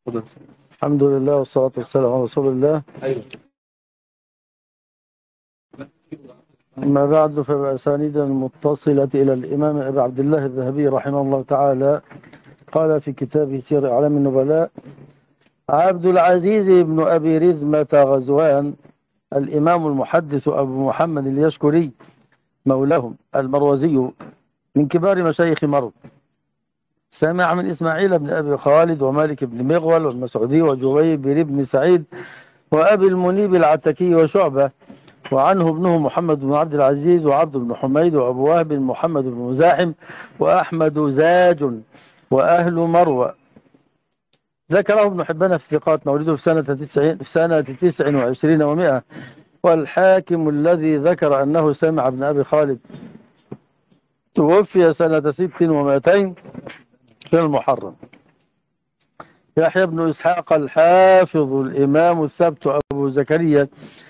الحمد لله والصلاة والسلام على رسول الله. أما بعد، فبأسانيد المتصلة إلى الإمام أبي عبد الله الذهبي رحمه الله تعالى قال في كتابه سير أعلام النبلاء: عبد العزيز بن أبي رزمة غزوان الإمام المحدث أبو محمد اليشكري مولاهم المروزي من كبار مشايخ مرو، سمع من إسماعيل بن أبي خالد ومالك بن مغول والمسعودي وجويبر بن سعيد وأبي المنيب العتكي وشعبة، وعنه ابنه محمد بن عبد العزيز وعبد بن حميد وأبو وهب محمد بن مزاحم وأحمد زاج وأهل مروى. ذكره ابن حبان في الثقات، مولده في سنة 29 و100، والحاكم الذي ذكر أنه سمع ابن أبي خالد توفي سنة 6 و200 في المحرم. يحيى بن إسحاق الحافظ الإمام الثبت أبو زكريا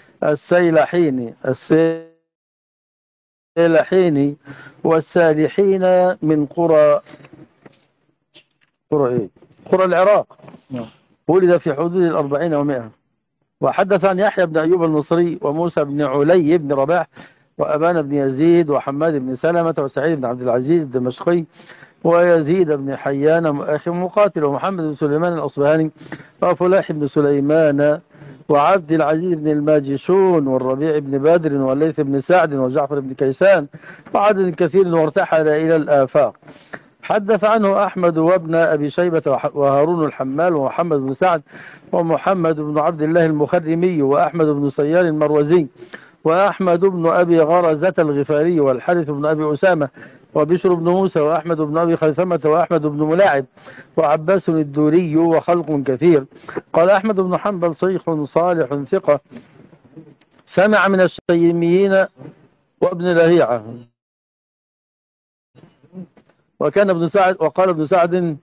السيلحيني والسالحين من قرى العراق، ولد في حدود 40 و100. وحدث عن يحيى بن أيوب المصري وموسى بن علي بن رباح وأبان بن يزيد وحماد بن سلمة وسعيد بن عبد العزيز الدمشقي ويزيد بن حيان أخي مقاتل ومحمد بن سليمان الأصبهاني وفلاح بن سليمان وعبد العزيز بن الماجشون والربيع بن بدر والليث بن سعد وجعفر بن كيسان وعدد كثير، وارتحل إلى الآفاق. حدث عنه أحمد وابن أبي شيبة وهارون الحمال ومحمد بن سعد ومحمد بن عبد الله المخرمي وأحمد بن سيار المروزي وأحمد بن أبي غرزة الغفاري والحارث بن أبي أسامة وبشر بن موسى وأحمد بن أبي خيثمة وأحمد بن ملاعب وعباس الدوري وخلق كثير. قال أحمد بن حنبل: شيخ صالح ثقة، سمع من الشيميين وابن لهيعة. وقال ابن سعد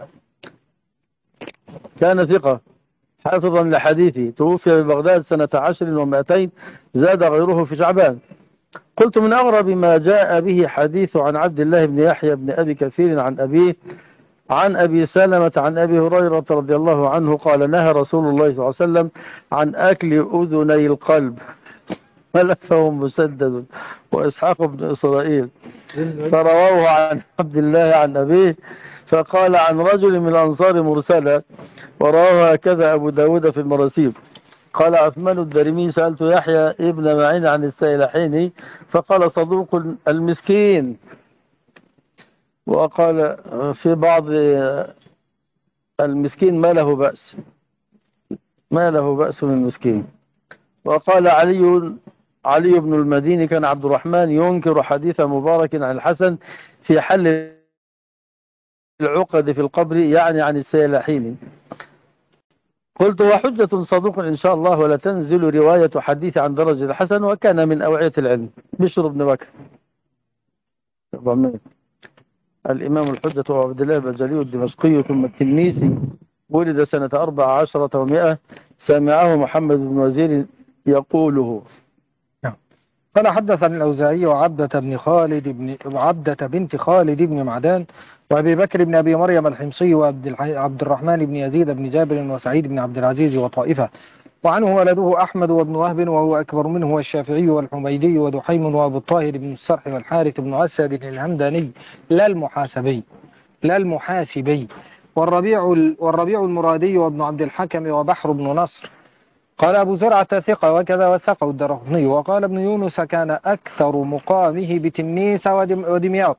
كان ثقة حافظا لحديثه، توفي ببغداد سنة 10 و200، زاد غيره في شعبان. قلت: من أغرب ما جاء به حديث عن عبد الله بن يحيى بن أبي كثير عن أبيه عن أبي سلمة عن أبي هريرة رضي الله عنه قال: نهى رسول الله صلى الله عليه وسلم عن أكل أذني القلب، ملفهم مسدد وإسحاق بن إسرائيل. فرواه عن عبد الله عن أبيه فقال عن رجل من الأنصار مرسلا، ورواه هكذا أبو داود في المراسيل. قال عثمان الدارمي: سألت يحيى ابن معين عن السيلحيني فقال: صدوق المسكين. وقال في بعض: المسكين ما له بأس من المسكين. وقال علي بن المديني: كان عبد الرحمن ينكر حديث مبارك عن الحسن في حل العقد في القبر، يعني عن السيلحيني. قلت: وحجة صدوق إن شاء الله، ولا تنزل رواية حديث عن درجة الحسن، وكان من أوعية العلم. بشر بن بكر 400. الإمام الحجة عبد الله البجلي الدمشقي ثم التنيسي، ولد سنة 14 و100، سمعه محمد بن وزير يقوله. قال: حدث عن الأوزاعي وعبدة بنت خالد بن معدان وأبي بكر بن أبي مريم الحمصي وعبد الرحمن بن يزيد بن جابر وسعيد بن عبد العزيز وطائفة، وعنه ولده أحمد وابن وهب وهو أكبر منه والشافعي والحميدي ودحيم وأبو الطاهر بن السرح والحارث بن أسد الهمداني لا المحاسبي والربيع المرادي وابن عبد الحكم وبحر بن نصر. قال أبو زرعة ثقة وكذا وثقه الدرقطني. وقال ابن يونس: كان أكثر مقامه بتنيس ودمياط.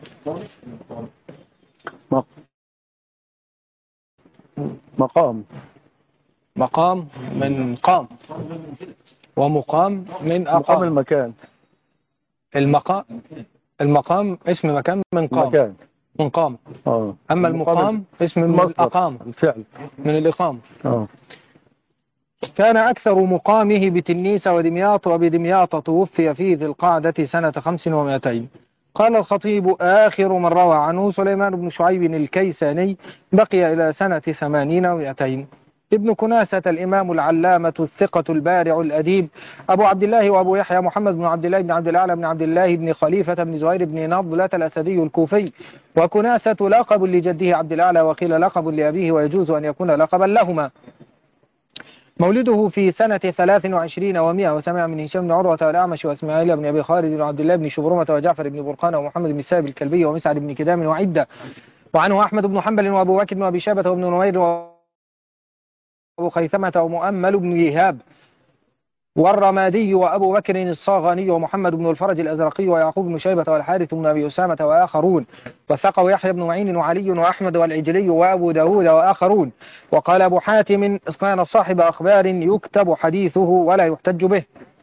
مقام من قام، ومقام من أقام. مقام المكان. المقام اسم مكان من قام، من قام. أما المقام اسم من الأقام، الفعل من الإقام. كان أكثر مقامه بتنيس ودمياط، وبدمياط توفي في ذي القعدة سنة 5 و200. قال الخطيب: آخر من روى عنه سليمان بن شعيب الكيساني، بقي إلى سنة 80 و200. ابن كناسة الإمام العلامة الثقة البارع الأديب أبو عبد الله وأبو يحيى محمد بن عبد الله بن عبد الأعلى بن عبد الله بن خليفة بن زهير بن نضلة الأسدي الكوفي. وكناسة لقب لجده عبد الأعلى، وقيل لقب لأبيه، ويجوز أن يكون لقبا لهما. مولده في سنة 23 و100، وسمع من هشام بن عروة والأعمش وإسماعيل بن أبي خالد وعبد الله بن شبرمة وجعفر بن برقان ومحمد بن سائب الكلبي ومسعد بن كدام وعدة. وعنه أحمد بن حنبل وأبو بكر وأبي شيبة وابن نمير وأبو خيثمة ومؤمل بن يهاب والرمادي وأبو بكر الصاغاني ومحمد بن الفرج الأزرقي ويعقوب بن شيبة والحارث بن أبي أسامة وآخرون. وثقوا يحيى بن معين وعلي وأحمد والعجلي وأبو داود وآخرون. وقال أبو حاتم: كان صاحب أخبار يكتب حديثه ولا يحتج به.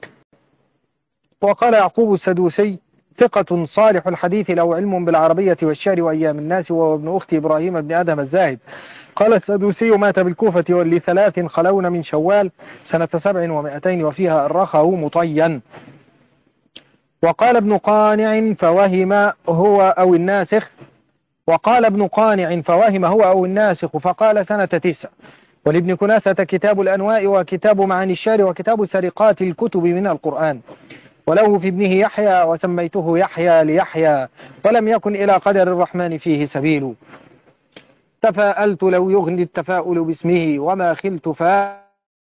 وقال يعقوب السدوسي: ثقة صالح الحديث له علم بالعربية والشعر وأيام الناس، وهو ابن أخت إبراهيم بن آدم الزاهد. قال السدوسي: مات بالكوفة ولثلاث خلون من شوال سنة 700 وفيها أرخه مطيا. وقال ابن قانع: فوهم هو أو الناسخ. فقال سنة 9. ولابن كناسة كتاب الأنواء وكتاب معاني الشعر وكتاب سرقات الكتب من القرآن. وله في ابنه يحيى، وسميته يحيى ليحيى، ولم يكن إلى قدر الرحمن فيه سبيل. تفاءلت لو يغني التفاؤل باسمه، وما خلت فالا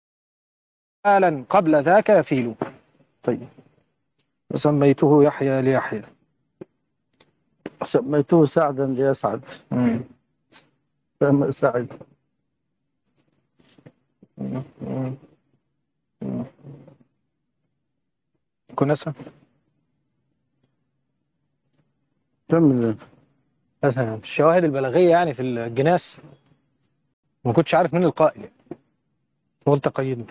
قبل ذاك يفيل. طيب، وسميته يحيى ليحيى، سميته سعدا ليسعد. سعد. كناسة كمل. الشواهد البلاغية يعني في الجناس، ما كنتش عارف من القائل، قلت قيدته.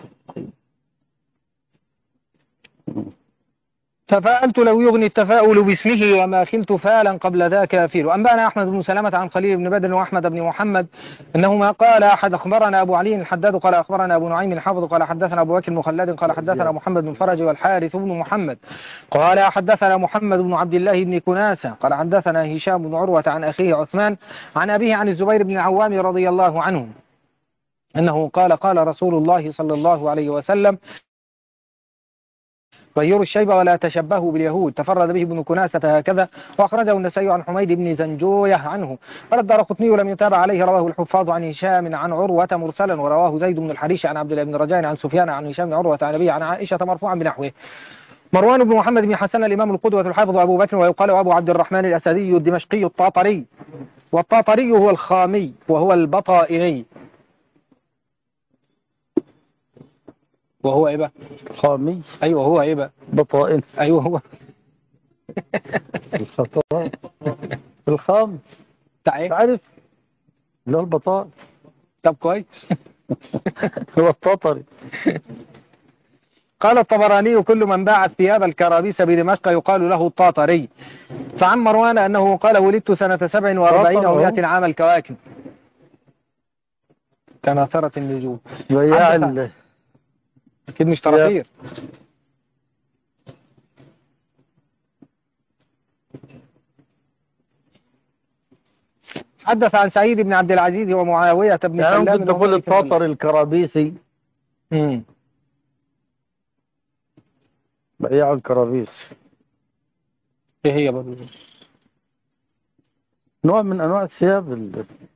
تفاءلت لو يغني التفاؤل باسمه، وما خلت فالا قبل ذاك أفيل. أنبأنا أحمد بن سلمة عن خليل بن بدر وأحمد بن محمد أنهما قال: أحد أخبرنا أبو علي الحداد قال أخبرنا أبو نعيم الحافظ قال حدثنا أبو بكر المخلد قال حدثنا محمد بن فرج والحارث بن محمد قال حدثنا محمد بن عبد الله بن كناسة قال حدثنا هشام بن عروة عن أخيه عثمان عن أبيه عن الزبير بن العوام رضي الله عنه أنه قال: قال رسول الله صلى الله عليه وسلم: غيروا الشيب ولا تشبهوا باليهود. تفرد به ابن كناسة هكذا، وأخرجه النسائي عن حميد بن زنجوية عنه. قال الدارقطني: ولم يتابع عليه، رواه الحفاظ عن هشام عن عروة مرسلا، ورواه زيد بن الحريش عن عبد الله بن رجاء عن سفيان عن هشام بن عروة عن أبيه عن عائشة مرفوعا بنحوه. مروان بن محمد بن حسن الإمام القدوة الحافظ أبو بكر، ويقال أبو عبد الرحمن الأسدي الدمشقي الطاطري، والطاطري هو الخامي وهو البطائني. وهو ايه بقى؟ خامي. ايوه هو ايه بقى؟ بطائن. ايوه هو الخطأ. الخام. تعرف اللي هو البطائن. طب كويس. هو الطاطري. قال الطبراني: كل من باع الثياب الكرابيس بدمشق يقال له الطاطري. فعن مروان أنه قال: ولدت سنة 47 و100 عام الكواكب كناثرة النجوم. أكيد مش طرافير. حدث عن سعيد بن عبد العزيز ومعاوية بن سلام. ممكن تقول الطاطر الكرابيسي. بياع الكرابيس. ايه هي برضه؟ نوع من انواع الثياب.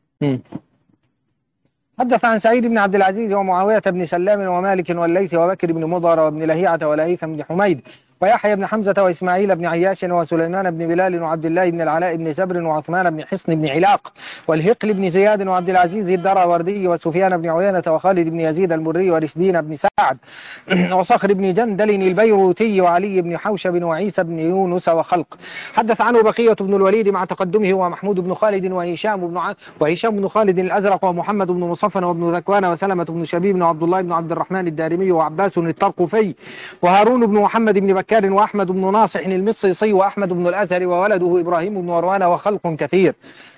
حدث عن سعيد بن عبد العزيز ومعاوية بن سلام ومالك والليث وبكر بن مضر وابن لهيعة والهيثم بن حميد ويحيى بن حمزة وإسماعيل بن عياش وسليمان بن بلال وعبد الله بن العلاء بن سبر وعثمان بن حصن بن علاق والهقل بن زياد وعبد العزيز الدراوردي وسفيان بن عيينة وخالد بن يزيد المري ورشدين بن سعد وصخر بن جندل البيروتي وعلي بن حوشب وعيسى بن يونس وخلق. حدث عنه بقية بن الوليد مع تقدمه ومحمود بن خالد وهشام بن خالد الأزرق ومحمد بن مصفن وابن ذكوان وسلمة بن شبيب وعبد الله بن عبد الرحمن الدارمي وعباس الطرقفي وهارون بن محمد بن بكار وأحمد بن ناصح المصيصي وأحمد بن الأزهر وولده إبراهيم بن مروان وخلق كثير.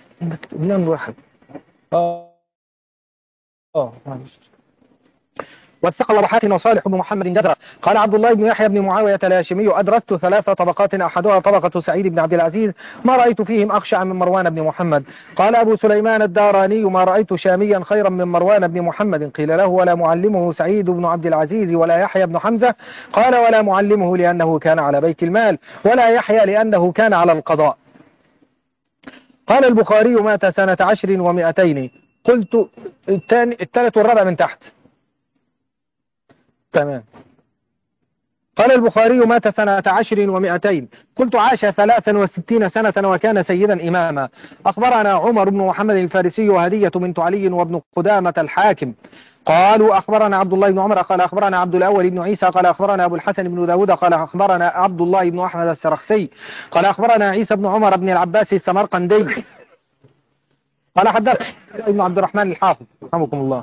لم واحد والثقل أبو حاتم وصالح بن محمد جدرة. قال عبد الله بن يحيى بن معاوية الهاشمي أدركت 3 طبقات أحدها طبقة سعيد بن عبد العزيز ما رأيت فيهم أخشع من مروان بن محمد. قال أبو سليمان الداراني ما رأيت شاميا خيرا من مروان بن محمد. قيل له ولا معلمه سعيد بن عبد العزيز ولا يحيى بن حمزة؟ قال ولا معلمه لأنه كان على بيت المال ولا يحيى لأنه كان على القضاء. قال البخاري مات سنة 10 و200. قلت الثالث والرابع من تحت. تمام. قال البخاري مات سنة 10 و200. قلت عاش 63 سنة وكان سيدا إماما. أخبرنا عمر بن محمد الفارسي وهدية بنت علي وابن قدامة الحاكم قالوا أخبرنا عبد الله بن عمر قال أخبرنا عبد الأول بن عيسى قال أخبرنا أبو الحسن بن داود قال أخبرنا عبد الله بن أحمد السرخسي قال أخبرنا عيسى بن عمر بن العباس السمرقندي قال حدث ابن عبد الرحمن الحافظ رحمكم الله.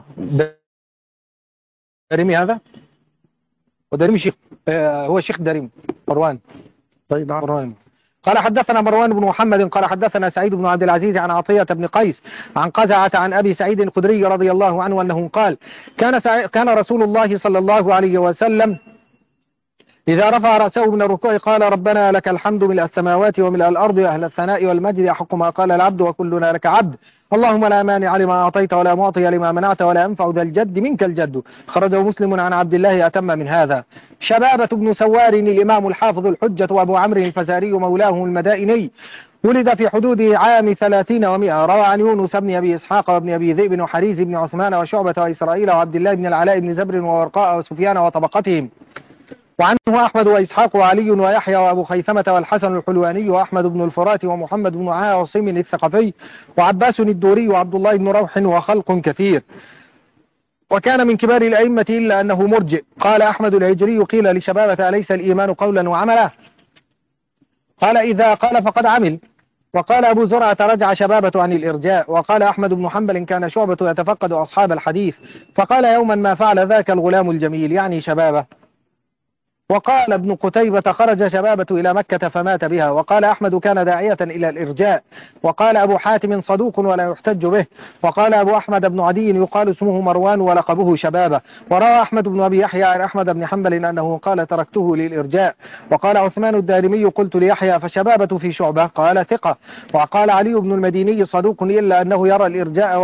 دارمي هذا ودارمي شيخ هو شيخ دارمي مروان. طيب مروان. قال حدثنا مروان بن محمد قال حدثنا سعيد بن عبد العزيز عن عطية بن قيس عن قزعة عن أبي سعيد الخدري رضي الله عنه أنه قال كان رسول الله صلى الله عليه وسلم إذا رفع رأسه من الركوع قال ربنا لك الحمد ملء السماوات وملء الأرض أهل الثناء والمجد أحق ما قال العبد وكلنا لك عبد اللهم لا مانع لما أعطيت ولا معطي لما منعت ولا ينفع ذا الجد منك الجد. خرجه مسلم عن عبد الله أتم من هذا. شبابة بن سوار الإمام الحافظ الحجة وأبو عمرو الفزاري مولاه المدائني ولد في حدود عام 30 و100. روى عن يونس بن أبي إسحاق وابن أبي ذئب وحريز بن عثمان وشعبة وإسرائيل وعبد الله بن العلاء بن زبر وورقاء وسفيان وطبقتهم. وعنه أحمد وإسحاق وعلي ويحيى وأبو خيثمة والحسن الحلواني وأحمد بن الفرات ومحمد بن عاصم الثقفي وعباس الدوري وعبد الله بن روح وخلق كثير. وكان من كبار الأئمة إلا أنه مرجئ. قال أحمد العجري قيل لشبابة أليس الإيمان قولا وعملا؟ قال إذا قال فقد عمل. وقال أبو زرعة رجع شبابة عن الإرجاء. وقال أحمد بن حنبل كان شعبة يتفقد أصحاب الحديث فقال يوما ما فعل ذاك الغلام الجميل يعني شبابة. وقال ابن قتيبة خرج شبابة إلى مكة فمات بها. وقال أحمد كان داعية إلى الإرجاء. وقال أبو حاتم صدوق ولا يحتج به. وقال أبو أحمد بن عدي يقال اسمه مروان ولقبه شبابة. وروى أحمد بن أبي يحيى عن أحمد بن حنبل أنه قال تركته للإرجاء. وقال عثمان الدارمي قلت ليحيى فشبابة في شعبة قال ثقة. وقال علي بن المديني صدوق إلا أنه يرى الإرجاء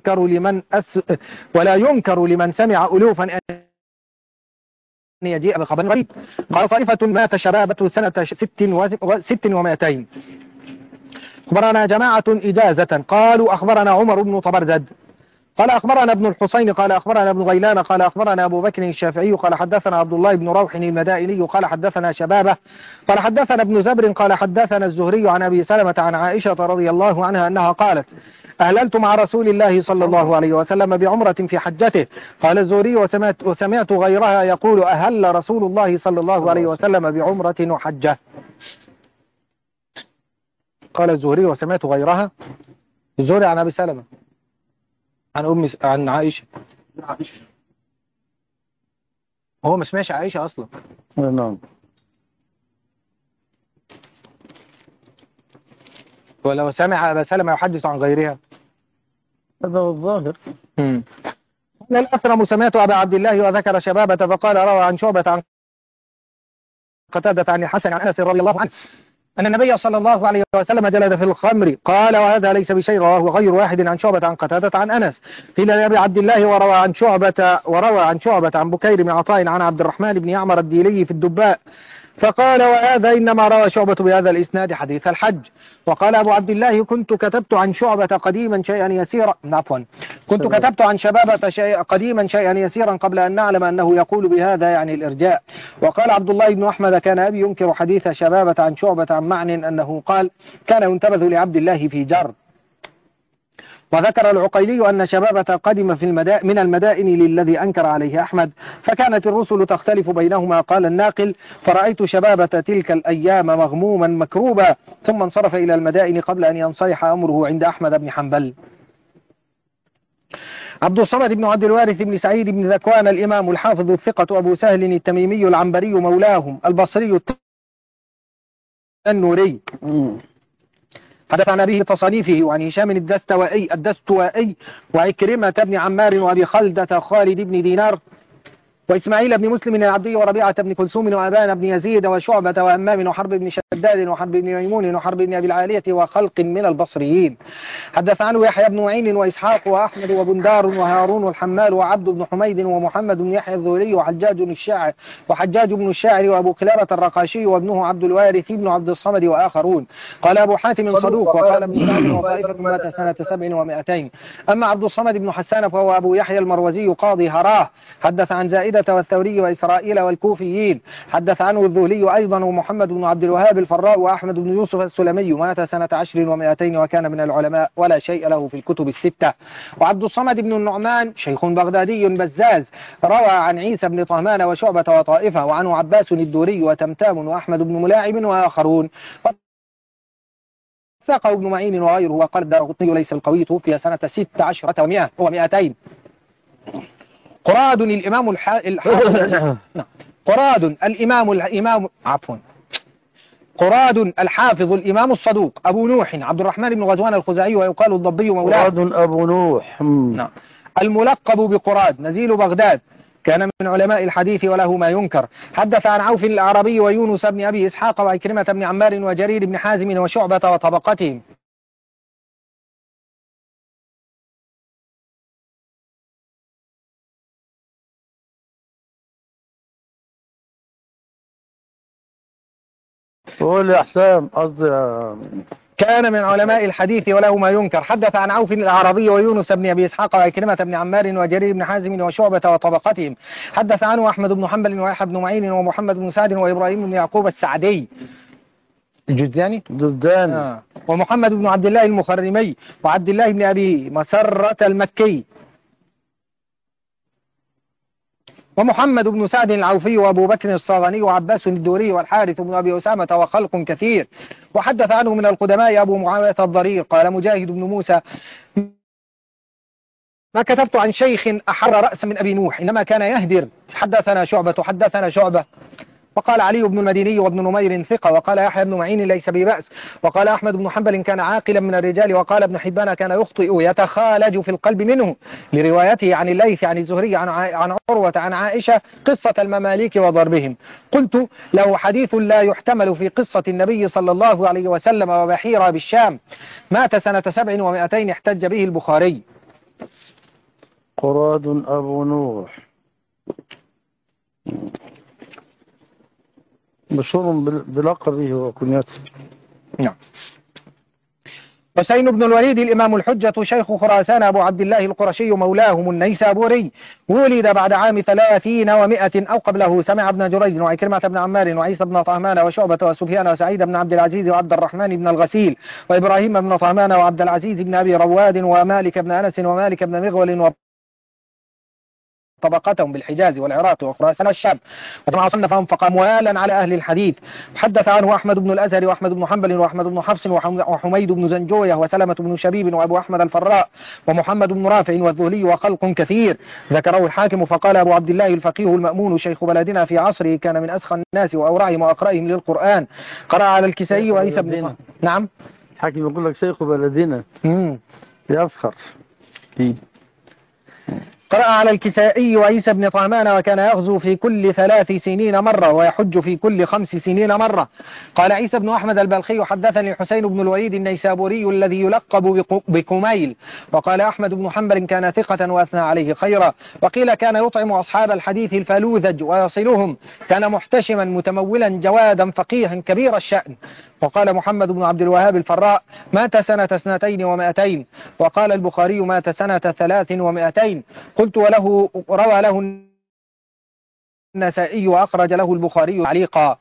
ولا ينكر لمن سمع ألوفا يجيء بخبر غريب. قال طائفة مات شبابة سنة 6 و200. أخبرنا جماعة إجازة قالوا أخبرنا عمر بن طبرزد قال أخبرنا ابن الحسين قال أخبرنا ابن غيلان قال أخبرنا أبو بكر الشافعي قال حدثنا عبد الله بن روح المدائني قال حدثنا شبابة قال حدثنا ابن زبر قال حدثنا الزهري عن أبي سلمة عن عائشة رضي الله عنها أنها قالت أهللت مع رسول الله صلى الله عليه وسلم بعمرة في حجته. قال الزهري وسمعت غيرها يقول أهل رسول الله صلى الله عليه وسلم بعمرة وحجة. قال الزهري وسمعت غيرها الزهري عن أبي سلمة عن عائشة. هو ما سمعش عائشة أصلا. نعم. ولو سمع أبا سلمة يحدث عن غيرها هذا هو الظاهر. الأثرم سمعت أبا عبد الله وذكر شبابة فقال روى عن شعبة عن قتادة عن الحسن عن أنس رضي الله عنه أن النبي صلى الله عليه وسلم جلد في الخمر. قال وهذا ليس بشيء رواه غير واحد عن شعبة عن قتادة عن أنس. قيل لأبي عبد الله وروى عن شعبة عن بكير بن عطاء عن عبد الرحمن بن يعمر الديلي في الدباء فقال وهذا إنما روى شعبة بهذا الإسناد حديث الحج. وقال أبو عبد الله كنت كتبت عن شعبة قديما شيئا يسيرا كنت كتبت عن شبابة قديما شيئا يسيرا قبل أن نعلم أنه يقول بهذا يعني الإرجاء. وقال عبد الله بن أحمد كان أبي ينكر حديث شبابة عن شعبة عن معن أنه قال كان ينتبذ لعبد الله في جر. وذكر العقيلي أن شبابة قدم من المدائن للذي أنكر عليه أحمد فكانت الرسل تختلف بينهما. قال الناقل فرأيت شبابة تلك الأيام مغموما مكروبا ثم انصرف إلى المدائن قبل أن ينصلح أمره عند أحمد بن حنبل. عبد الصمد بن عبد الوارث بن سعيد بن ذكوان الإمام الحافظ الثقة أبو سهل التميمي العنبري مولاهم البصري النوري حدث عن أبيه تصانيفه وعن هشام الدستوائي وعكرمة بن عمار وأبي خلدة خالد بن دينار وإسماعيل بن مسلم العبدي وربيعة بن كلثوم وأبان بن يزيد وشعبة وأمام وحرب بن شداد وحرب بن ميمون وحرب بن أبي العالية وخلق من البصريين. حدث عنه يحيى بن معين وإسحاق وأحمد وبندار وهارون الحمال وعبد بن حميد ومحمد بن يحيى الذهلي وحجاج بن الشاعر وأبو قلابة الرقاشي وابنه عبد الوارث بن عبد الصمد وآخرون. قال أبو حاتم صدوق وقال ابن سعد وطائفة مات سنة 700. أما عبد الصمد بن حسان فهو أبو يحيى المروزي قاضي هراه. حدث عن زائدة والثوري وإسرائيل والكوفيين. حدث عنه الذهلي أيضا ومحمد بن عبد الوهاب الفراء وأحمد بن يوسف السلمي مات سنة 10 و200 وكان من العلماء ولا شيء له في الكتب الستة. وعبد الصمد بن النعمان شيخ بغدادي بزاز روى عن عيسى بن طهمان وشعبة وطائفة وعنه عباس الدوري وتمتام وأحمد بن ملاعب وآخرون. ثاقه ابن معين وغيره وقال الدارقطني ليس القوي توفي سنة 16 و200. قراد الإمام قراد الحافظ الإمام الصدوق أبو نوح عبد الرحمن بن غزوان الخزاعي ويقال الضبي مولاه. قراد أبو نوح. نعم. الملقب بقراد نزيل بغداد كان من علماء الحديث وله ما ينكر. حدث عن عوف الأعرابي ويونس بن أبي إسحاق وعكرمة بن عمار وجرير بن حازم وشعبة وطبقتهم. قول يا حسام قصدي كان من علماء الحديث وله ما ينكر. حدث عن عوف الأعرابي ويونس بن أبي إسحاق وعكرمة بن عمار وجرير بن حازم وشعبة وطبقتهم. حدث عنه أحمد بن حنبل ويحيى بن معين ومحمد بن سعد وإبراهيم بن يعقوب السعدي الجزداني ومحمد بن عبد الله المخرمي وعبد الله بن أبي مسرة المكي ومحمد بن سعد العوفي وأبو بكر الصاغني وعباس الدوري والحارث بن أبي أسامة وخلق كثير. وحدث عنه من القدماء أبو معاوية الضرير قال مجاهد بن موسى ما كتبت عن شيخ أحر رأس من أبي نوح إنما كان يهدر. حدثنا شعبة وقال علي بن المديني وابن نمير ثقة. وقال يحيى بن معين ليس ببأس. وقال أحمد بن حنبل كان عاقلا من الرجال. وقال ابن حبان كان يخطئ يتخالج في القلب منه لروايته عن الليث عن الزهري عن عروة عن عائشة قصة المماليك وضربهم. قلت له حديث لا يحتمل في قصة النبي صلى الله عليه وسلم وبحيرة بالشام مات سنة 700 احتج به البخاري. قراد أبو نوح مشهور بلقبه وكنيته. نعم. حسين بن الوليد الإمام الحجة شيخ خراسان أبو عبد الله القرشي مولاهم النيسابوري ولد بعد عام 30 و100 أو قبله. سمع ابن جريج وعكرمة بن عمار وعيسى بن طهمان وشعبة وسفيان وسعيد بن عبد العزيز وعبد الرحمن بن الغسيل وإبراهيم بن طهمان وعبد العزيز بن أبي رواد ومالك بن أنس ومالك بن مغول طبقتهم بالحجاز والعراق وخراسان والشام وجمع صنفهم فقاموالا على أهل الحديث. حدث عنه أحمد بن الأزهر وأحمد بن حنبل وأحمد بن حفص وحميد بن زنجوية وسلمة بن شبيب وأبو أحمد الفراء ومحمد بن رافع والذهلي وخلق كثير. ذكره الحاكم فقال أبو عبد الله الفقيه المأمون شيخ بلدنا في عصره كان من أسخى الناس وأورعهم وأقرأهم للقرآن. قرأ على الكسائي وعيسى بن نعم الحاكم يقول لك شيخ بلدنا يفخر. قرأ على الكسائي وعيسى بن طهمان وكان يغزو في كل 3 سنين مرة ويحج في كل 5 سنين مرة. قال عيسى بن أحمد البلخي حدثني حسين بن الوليد النيسابوري الذي يلقب بكميل. وقال أحمد بن حنبل كان ثقة وأثنى عليه خيرا. وقيل كان يطعم أصحاب الحديث الفلوذج ويصلهم. كان محتشما متمولا جوادا فقيها كبير الشأن. وقال محمد بن عبد الوهاب الفراء مات سنة 200. وقال البخاري مات سنة 300. قلت وله روى له النسائي وأخرج له البخاري تعليقا.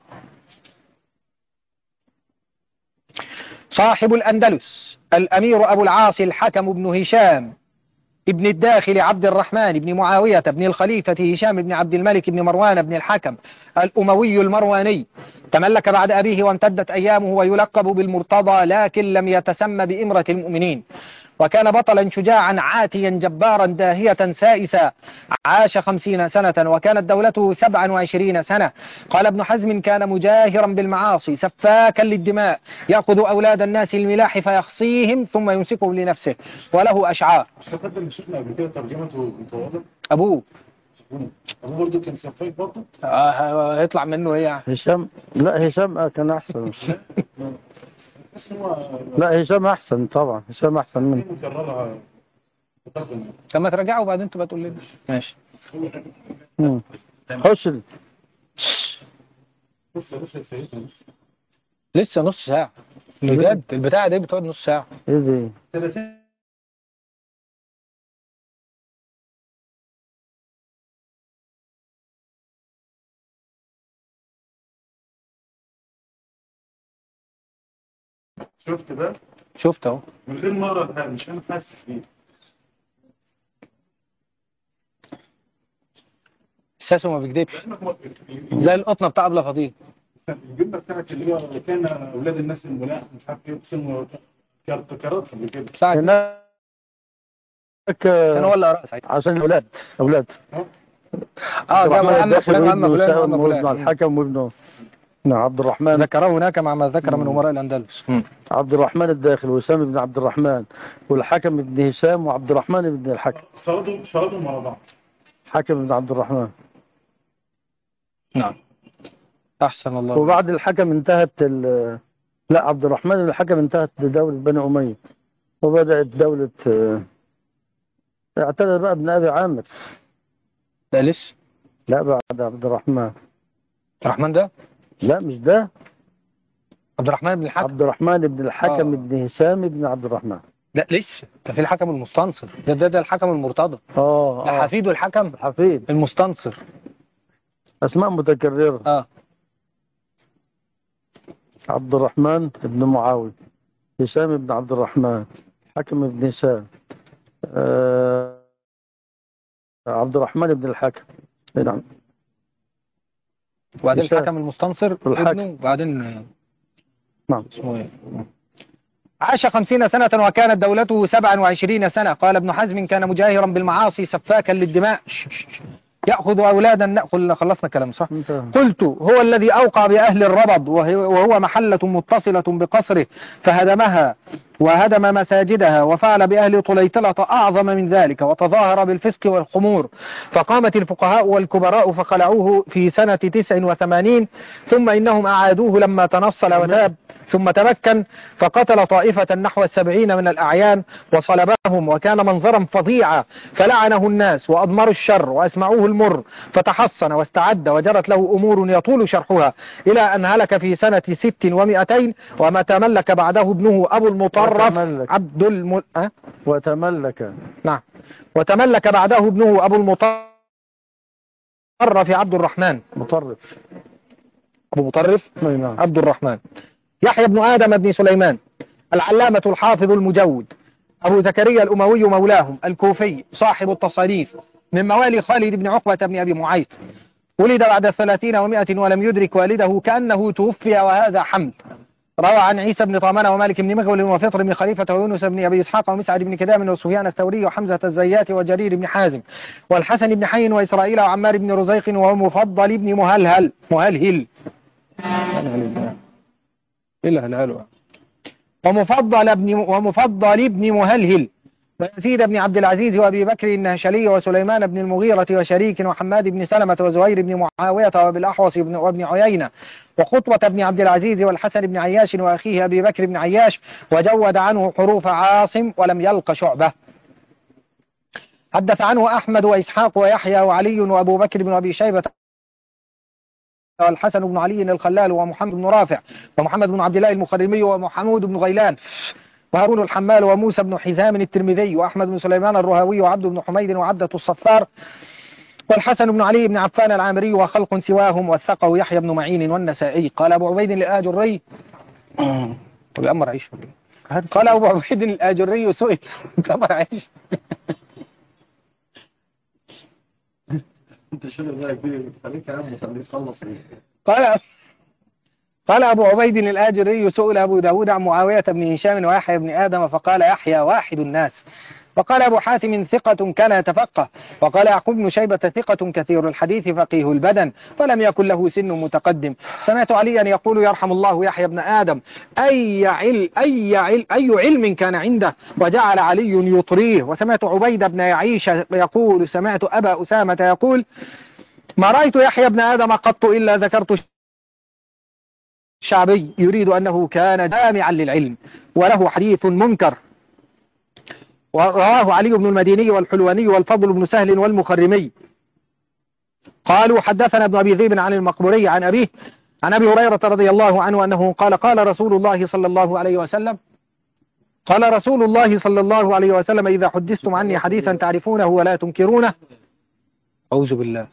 صاحب الأندلس الأمير أبو العاص الحكم بن هشام ابن الداخل عبد الرحمن بن معاوية بن الخليفة هشام بن عبد الملك بن مروان بن الحكم الأموي المرواني تملك بعد أبيه وامتدت أيامه ويلقب بالمرتضى لكن لم يتسمى بإمرة المؤمنين. وكان بطلا شجاعا عاتيا جبارا داهية سائسا. عاش 50 سنة وكانت دولته 27 سنة. قال ابن حزم كان مجاهرا بالمعاصي سفاكا للدماء يأخذ أولاد الناس الملاح فيخصيهم ثم يمسكهم لنفسه وله أشعار. قدم شفنا قبل كده ترجمته مطولة. أبوه ابوه برضه كان سفاك برضه. هيطلع منه ايه يعني؟ هشام، لا هشام كان احسن. بس هو لا هشام احسن طبعا، هشام احسن منه. مكررها. طب ما ترجعه وبعدين تبقى تقول لي. ماشي. خش بص يا سيدنا، لسه نص ساعة بجد، البتاعة دي بتقعد نص ساعة. ايه دي؟ سنتين. شفت ده؟ شفت اهو. من غير مرض، هذا مش انا حاسس بيه. اساسه ما بيكذبش، زي القطنة بتاع ابله فضيل. الجبنه بتاعت اللي كان اولاد الناس الملاح مش عارف ايه بيسموا كارت قبل كده. ساعة هناك كان هو اللي قرأ ساعتها عشان الاولاد اولاد جاب اما فلان واما فلان واما وابن فلان. الحكم وابنه. نعم عبد الرحمن ذكره هناك مع ما ذكر من أمراء الأندلس. عبد الرحمن الداخل وسام بن عبد الرحمن والحكم بن هشام وعبد الرحمن بن الحكم. صردوا مع بعض. حكم بن عبد الرحمن. نعم أحسن الله. وبعد الحكم انتهت لا عبد الرحمن الحكم انتهت دولة بني أمية وبدأت دولة اعتدى بقى ابن أبي عامر. لا لسه. لا بعد عبد الرحمن. الرحمن ده؟ لا مش ده. عبد الرحمن بن الحكم. عبد الرحمن بن الحكم بن هشام بن عبد الرحمن. لا لسه، ده في الحكم المستنصر، ده الحكم المرتضى. ده حفيده الحكم حفيد المستنصر. أسماء متكررة. عبد الرحمن بن معاوية، هشام بن عبد الرحمن، حكم بن هشام، عبد الرحمن بن الحكم. نعم. وبعدين الحكم المستنصر ابنه وبعدين نعم اسمه ايه؟ عاش 50 سنة وكانت دولته 27 سنة. قال ابن حزم كان مجاهرا بالمعاصي سفاكا للدماء يأخذ أولادا خلصنا كلام صح؟ قلت هو الذي أوقع بأهل الربض وهو محلة متصلة بقصره فهدمها وهدم مساجدها، وفعل بأهل طليطلة أعظم من ذلك وتظاهر بالفسق والخمور، فقامت الفقهاء والكبراء فخلعوه في سنة 89 ثم إنهم أعادوه لما تنصل وتاب ثم تمكن فقتل طائفة نحو 70 من الأعيان وصلبهم، وكان منظرا فظيعا فلعنه الناس وأضمروا الشر وأسمعوه المر فتحصن واستعد وجرت له أمور يطول شرحها إلى أن هلك في سنة 600 وما تملك بعده ابنه أبو المطرف وتملك بعده ابنه أبو المطرف عبد الرحمن أبو مطرف عبد الرحمن. يحيى بن آدم بن سليمان العلامة الحافظ المجود أبو زكريا الأموي مولاهم الكوفي صاحب التصانيف من موالي خالد بن عقبة بن أبي معيط، ولد بعد 30 و100 ولم يدرك والده كأنه توفي وهذا حمل. روى عن عيسى بن طامنة ومالك بن مغول وفطر بن خليفة ويونس بن أبي إسحاق ومسعد بن كدام وسفيان الثوري وحمزة الزيات وجرير بن حازم والحسن بن حي وإسرائيل وعمار بن رزيق ومفضل بن مهلهل ومفضل بن مهلهل ويزيد بن عبد العزيز وأبي بكر النهشلي وسليمان بن المغيرة وشريك وحماد بن سلمة وزهير بن معاوية وبالأحوص وابن عيينة وخطوة بن عبد العزيز والحسن بن عياش وأخيه أبي بكر بن عياش، وجود عنه حروف عاصم ولم يلق شعبة. حدث عنه أحمد وإسحاق ويحيى وعلي وأبو بكر بن أبي شيبة والحسن بن علي الخلال ومحمد بن رافع ومحمد بن عبد الله المخرمي ومحمود بن غيلان وهارون الحمال وموسى بن حزام الترمذي وأحمد بن سليمان الرهوي وعبد بن حميد وعبدة الصفار والحسن بن علي بن عفان العامري وخلق سواهم وثقه يحيى بن معين والنسائي. قال أبو عبيد الآجري بأمر عيش قال أبو عبيد الآجري سئل بأمر عيش انت شنو بقى كده خليك يا عم خليك خلص. قال أبو عبيد الآجري سئل أبو داود عن معاوية بن هشام ويحيى بن آدم فقال يحيى واحد الناس وقال أبو حاتم ثقة كان يتفقه. وقال يعقوب بن شيبة ثقة كثير الحديث فقيه البدن ولم يكن له سن متقدم. سمعت عليا يقول يرحم الله يحيى بن آدم أي علم كان عنده وجعل علي يطريه. وسمعت عبيد بن يعيش يقول سمعت أبا أسامة يقول ما رأيت يحيى بن آدم قط إلا ذكرت الشعبي يريد أنه كان جامعا للعلم وله حديث منكر. ورواه علي بن المديني والحلواني والفضل بن سهل والمخرمي. قالوا حدثنا ابن أبي ذئب عن المقبوري عن أبيه عن أبي هريرة رضي الله عنه أنه قال قال رسول الله صلى الله عليه وسلم إذا حدثتم عني حديثا تعرفونه ولا تنكرونه. أعوذ بالله.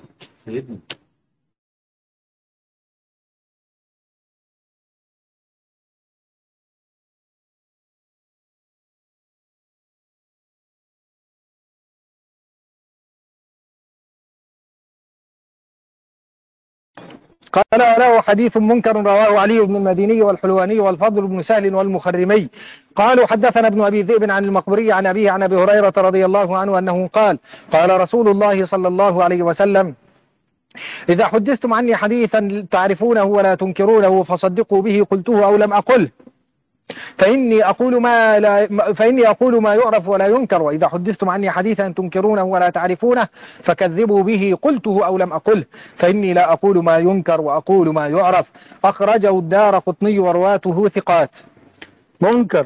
قال له حديث منكر رواه علي بن المديني والحلواني والفضل بن سهل والمخرمي. قالوا حدثنا ابن أبي ذئب عن المقبري عن أبيه عن أبي هريرة رضي الله عنه أنه قال قال رسول الله صلى الله عليه وسلم إذا حدثتم عني حديثا تعرفونه ولا تنكرونه فصدقوا به قلته أو لم أقله فإني أقول ما يعرف ولا ينكر. وإذا حدثتم عني حديثا تنكرونه ولا تعرفونه فكذبوا به قلته أو لم أقله فإني لا أقول ما ينكر وأقول ما يعرف. أخرجه الدارقطني ورواته ثقات. منكر.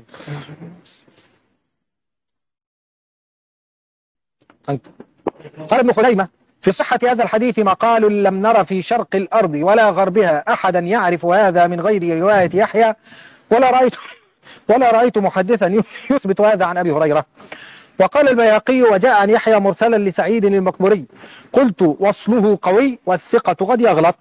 قال ابن خزيمة في صحة هذا الحديث مقال لم نر في شرق الأرض ولا غربها أحدا يعرف هذا من غير رواية يحيى ولا رأيت محدثا يثبت هذا عن أبي هريرة. وقال البيهقي وجاء عن يحيى مرسلا لسعيد المقبري قلت وصله قوي والثقة قد يغلط.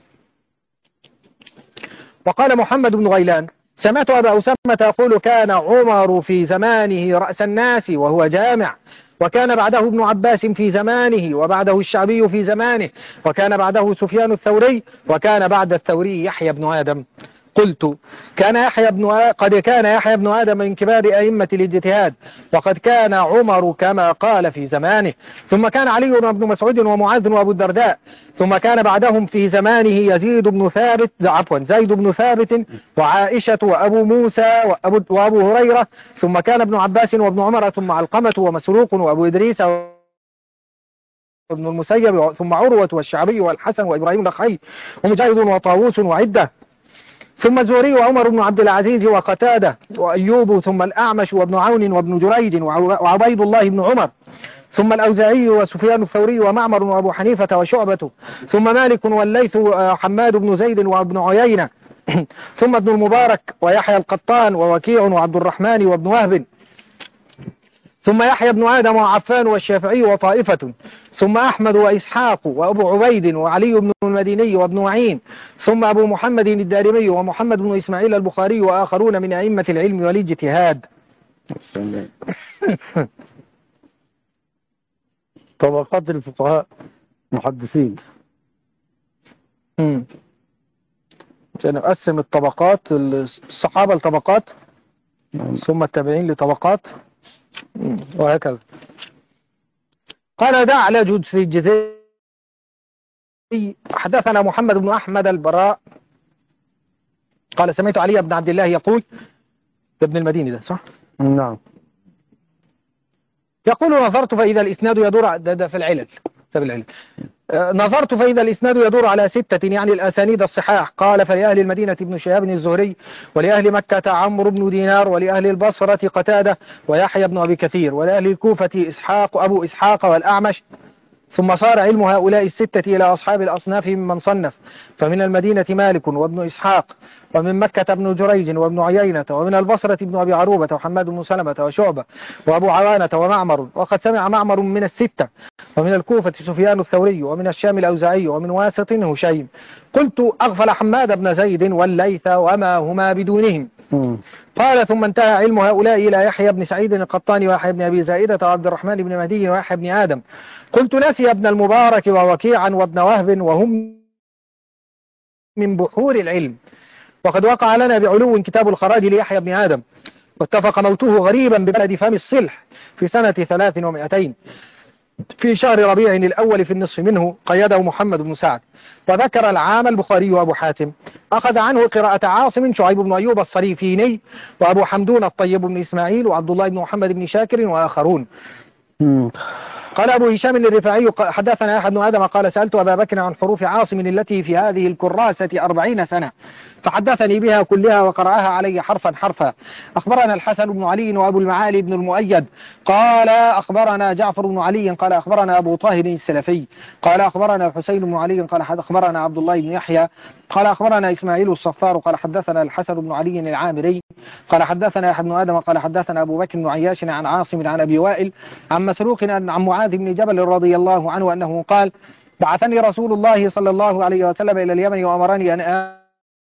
وقال محمد بن غيلان سمعت أبا أسامة يقول كان عمر في زمانه رأس الناس وهو جامع وكان بعده ابن عباس في زمانه وبعده الشعبي في زمانه وكان بعده سفيان الثوري وكان بعد الثوري يحيى بن آدم. قلت قد كان يحيى بن آدم من كبار أئمة الاجتهاد وقد كان عمر كما قال في زمانه ثم كان علي بن مسعود ومعاذ وأبو الدرداء ثم كان بعدهم في زمانه زيد بن ثابت وعائشة وأبو موسى وأبو هريرة ثم كان ابن عباس وابن عمر ثم علقمة ومسروق وأبو إدريس وابن المسيب ثم عروة والشعبي والحسن وإبراهيم النخعي ومجاهد وطاووس وعدة ثم الزهري وعمر بن عبد العزيز وقتادة وأيوب ثم الأعمش وابن عون وابن جريج وعبيد الله بن عمر ثم الأوزاعي وسفيان الثوري ومعمر وأبو حنيفة وشعبة ثم مالك والليث وحماد بن زيد وابن عيينة ثم ابن المبارك ويحيى القطان ووكيع وعبد الرحمن وابن وهب ثم يحيى بن آدم وعفان والشافعي وطائفة ثم أحمد وإسحاق وأبو عبيد وعلي بن المديني وابن معين ثم أبو محمد الدارمي ومحمد بن إسماعيل البخاري وآخرون من أئمة العلم والاجتهاد. طبقات الفقهاء محدثين. سنقسم الطبقات الصحابة لطبقات ثم التابعين لطبقات وهكذا. قال دع الجزي حدثنا محمد بن أحمد البراء قال سمعت علي بن عبد الله يقول ابن المديني ده صح؟ نعم. يقول نظرت فإذا الإسناد يدور ده في العلل نظرت فإذا الإسناد يدور على 6 يعني الأسانيد الصحاح. قال فلأهل المدينة ابن شهاب الزهري ولأهل مكة عمرو بن دينار ولأهل البصرة قتادة ويحيى بن أبي كثير ولأهل الكوفة أبو إسحاق والأعمش. ثم صار علم هؤلاء 6 إلى أصحاب الأصناف ممن صنف فمن المدينة مالك وابن إسحاق ومن مكة ابن جريج وابن عيينة ومن البصرة ابن أبي عروبة وحماد بن سلمة وشعبة وأبو عوانة ومعمر وقد سمع معمر من 6 ومن الكوفة سفيان الثوري ومن الشام الأوزاعي ومن واسط هشيم. قلت أغفل حماد بن زيد والليث وما هما بدونهم. قال ثم انتهى علم هؤلاء إلى يحيى بن سعيد القطاني ويحيى بن أبي زائدة وعبد الرحمن بن مهدي ويحيى بن آدم. قلت نسي ابن المبارك ووكيعا وابن وهب وهم من بحور العلم وقد وقع لنا بعلو كتاب الخراج ليحيى بن آدم واتفق موته غريبا ببلد فم الصلح في سنة 300 في شهر ربيع الأول في النصف منه، قيده محمد بن سعد. وذكر العام البخاري وأبو حاتم. أخذ عنه قراءة عاصم شعيب بن أيوب الصريفيني وأبو حمدون الطيب بن إسماعيل وعبد الله بن محمد بن شاكر وآخرون. قال أبو هشام الرفاعي حدثنا يحيى بن آدم قال سألت أبا بكر عن حروف عاصم التي في هذه الكراسة 40 سنة فحدثني بها كلها وقرأها علي حرفا حرفا. أخبرنا الحسن بن علي وأبو المعالي بن المؤيد قال أخبرنا جعفر بن علي قال أخبرنا أبو طاهر السلفي قال أخبرنا الحسين بن علي قال أخبرنا عبد الله بن يحيى قال أخبرنا إسماعيل الصفار قال حدثنا الحسن بن علي العامري قال حدثنا يحيى بن آدم قال حدثنا أبو بكر بن عياش عن عاصم عن أبي وائل عن مسروق عن معاذ بن جبل رضي الله عنه أنه قال بعثني رسول الله صلى الله عليه وسلم إلى اليمن وأمرني أن